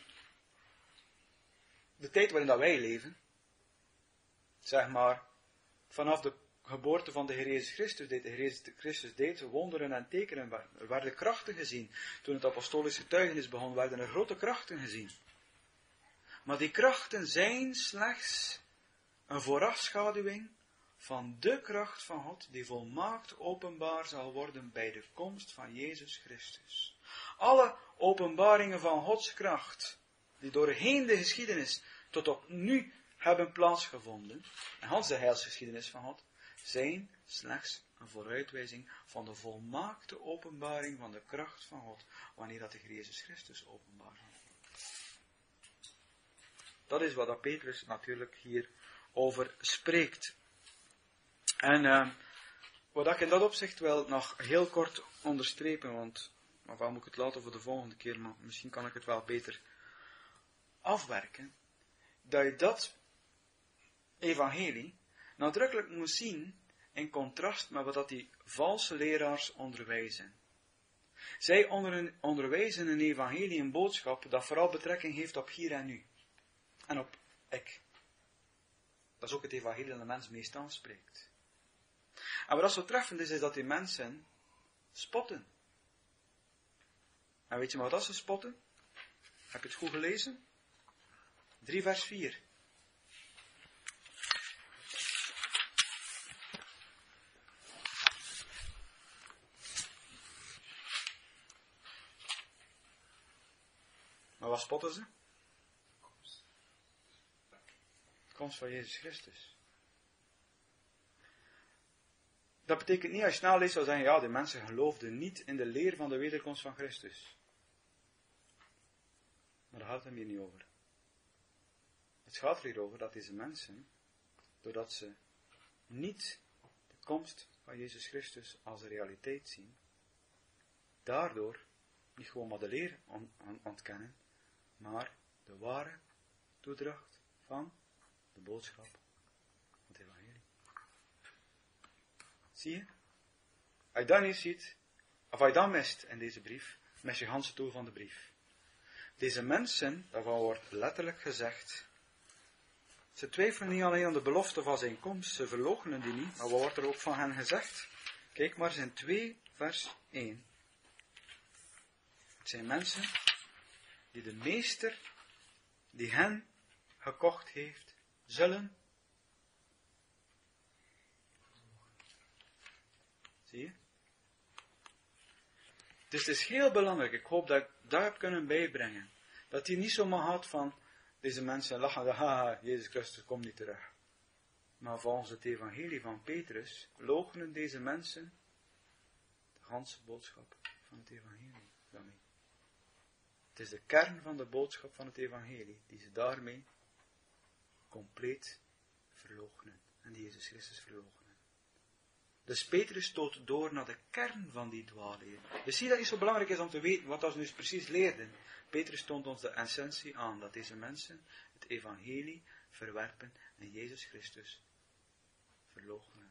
de tijd waarin dat wij leven, zeg maar, vanaf de geboorte van de Heer Jezus Christus deed, de Heer Jezus Christus deed wonderen en tekenen, er werden krachten gezien. Toen het apostolisch getuigenis begon, werden er grote krachten gezien. Maar die krachten zijn slechts een voorafschaduwing van de kracht van God, die volmaakt openbaar zal worden bij de komst van Jezus Christus. Alle openbaringen van Gods kracht, die doorheen de geschiedenis tot op nu hebben plaatsgevonden, en Hans de heilsgeschiedenis van God, zijn slechts een vooruitwijzing van de volmaakte openbaring van de kracht van God, wanneer dat de Heer Jezus Christus openbaar wordt. Dat is wat Petrus natuurlijk hier over spreekt. En wat ik in dat opzicht wel nog heel kort onderstrepen, want waar moet ik het laten voor de volgende keer, maar misschien kan ik het wel beter afwerken, dat je dat evangelie nadrukkelijk moet zien in contrast met wat die valse leraars onderwijzen. Zij onderwijzen een evangelie, een boodschap, dat vooral betrekking heeft op hier en nu. En op ik. Dat is ook het evangelie dat de mens meest aanspreekt. En wat zo treffend is dat die mensen spotten. En weet je maar wat ze spotten? Heb je het goed gelezen? 3 vers 4. Maar wat spotten ze? komst van Jezus Christus. Dat betekent niet, als je snel leest, zou zeggen, ja, de mensen geloofden niet in de leer van de wederkomst van Christus. Maar daar gaat het hier niet over. Het gaat er hier over dat deze mensen, doordat ze niet de komst van Jezus Christus als realiteit zien, daardoor niet gewoon maar de leer ontkennen, maar de ware toedracht van de boodschap van het evangelie. Zie je? Als je dat niet ziet, of als je dat mist in deze brief, mis je het doel van de brief. Deze mensen, daarvan wordt letterlijk gezegd, ze twijfelen niet alleen aan de belofte van zijn komst, ze verloochenen die niet, maar wat wordt er ook van hen gezegd? Kijk maar eens in 2 vers 1. Het zijn mensen die de meester, die hen gekocht heeft, zullen. Zie je? Dus het is heel belangrijk, ik hoop dat ik dat heb kunnen bijbrengen, dat hij niet zomaar had van, deze mensen lachen, haha, Jezus Christus komt niet terug. Maar volgens het evangelie van Petrus, loochenen deze mensen de ganse boodschap van het evangelie daarmee. Het is de kern van de boodschap van het evangelie, die ze daarmee compleet verloochenen. En die Jezus Christus verloochenen. Dus Petrus stoot door naar de kern van die dwaalleer. Je ziet dat het zo belangrijk is om te weten wat ze nu precies leerden. Petrus toont ons de essentie aan, dat deze mensen het evangelie verwerpen en Jezus Christus verloochenen.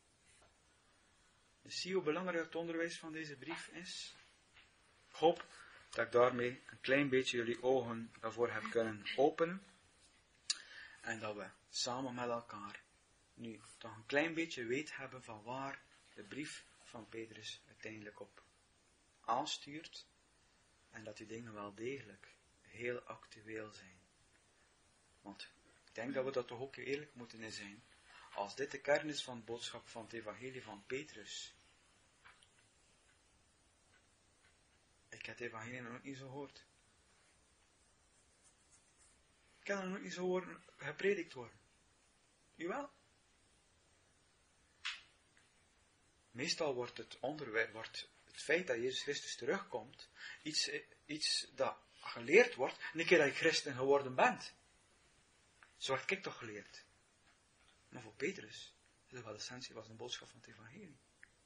Dus zie hoe belangrijk het onderwijs van deze brief is. Ik hoop dat ik daarmee een klein beetje jullie ogen daarvoor heb kunnen openen. En dat we samen met elkaar nu toch een klein beetje weet hebben van waar de brief van Petrus uiteindelijk op aanstuurt. En dat die dingen wel degelijk heel actueel zijn. Want ik denk dat we dat toch ook eerlijk moeten zijn. Als dit de kern is van de boodschap van het evangelie van Petrus. Ik heb het evangelie nog niet zo gehoord. Ik heb het nog niet zo horen gepredikt worden. Jawel. Meestal wordt het onderwerp, wordt het feit dat Jezus Christus terugkomt, iets dat geleerd wordt, en een keer dat je christen geworden bent. Zo werd ik toch geleerd. Maar voor Petrus, dat is wel de essentie was de boodschap van het evangelie.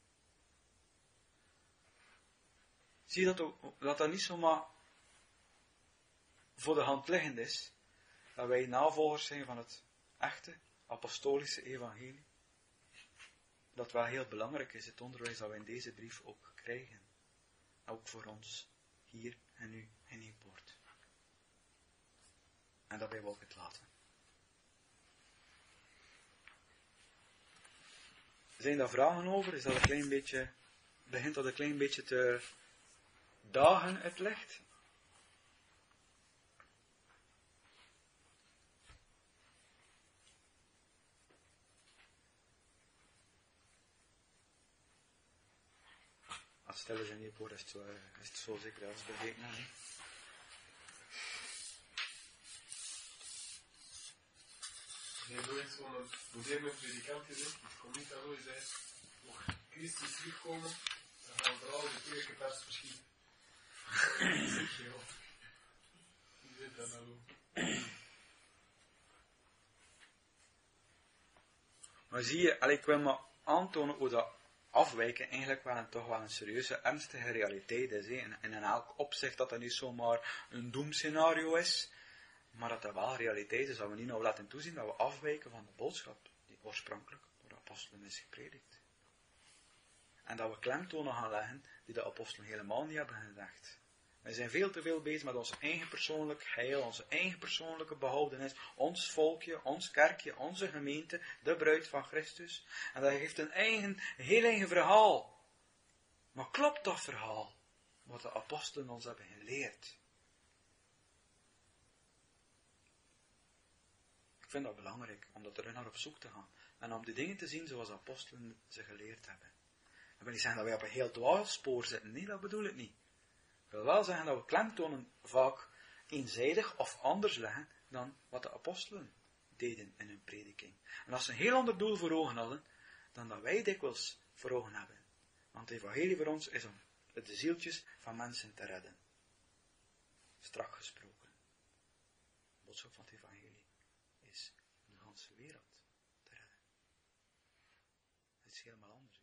Zie je dat niet zomaar voor de hand liggend is, dat wij navolgers zijn van het echte apostolische evangelie. Dat wel heel belangrijk is, het onderwijs dat we in deze brief ook krijgen. Ook voor ons, hier en nu in Nieuwpoort. En daarbij wil ik het laten. Zijn daar vragen over? Is dat een klein beetje, begint dat een klein beetje te dagen het licht? Als stellen ze niet voor, is het zo zeker als begrepen. Nee, nooit zo'n moderne predikant gezegd, het komt niet aan hoe je zei, mocht Christus terugkomen, dan gaan we vooral de twee keer pers verschieten. Dat zeg je wel. Wie zit dat nou ook? Maar zie je, ik wil maar aantonen hoe dat afwijken eigenlijk wel toch wel een serieuze, ernstige realiteit is. En in elk opzicht dat niet zomaar een doemscenario is, maar dat wel realiteit is, dat we niet nou laten toezien dat we afwijken van de boodschap die oorspronkelijk door de apostelen is gepredikt. En dat we klemtonen gaan leggen die de apostelen helemaal niet hebben gezegd. Wij zijn veel te veel bezig met ons eigen persoonlijk heil, onze eigen persoonlijke behoudenis, ons volkje, ons kerkje, onze gemeente, de bruid van Christus. En dat geeft een heel eigen verhaal. Maar klopt dat verhaal? Wat de apostelen ons hebben geleerd? Ik vind dat belangrijk, om er naar op zoek te gaan. En om die dingen te zien zoals de apostelen ze geleerd hebben. Ik wil niet zeggen dat wij op een heel dwaalspoor zitten. Nee, dat bedoel ik niet. Ik wil wel zeggen dat we klemtonen vaak eenzijdig of anders leggen dan wat de apostelen deden in hun prediking. En dat is een heel ander doel voor ogen hadden, dan dat wij dikwijls voor ogen hebben. Want het evangelie voor ons is om de zieltjes van mensen te redden. Strak gesproken. De boodschap van het evangelie is om de hele wereld te redden. Het is helemaal anders.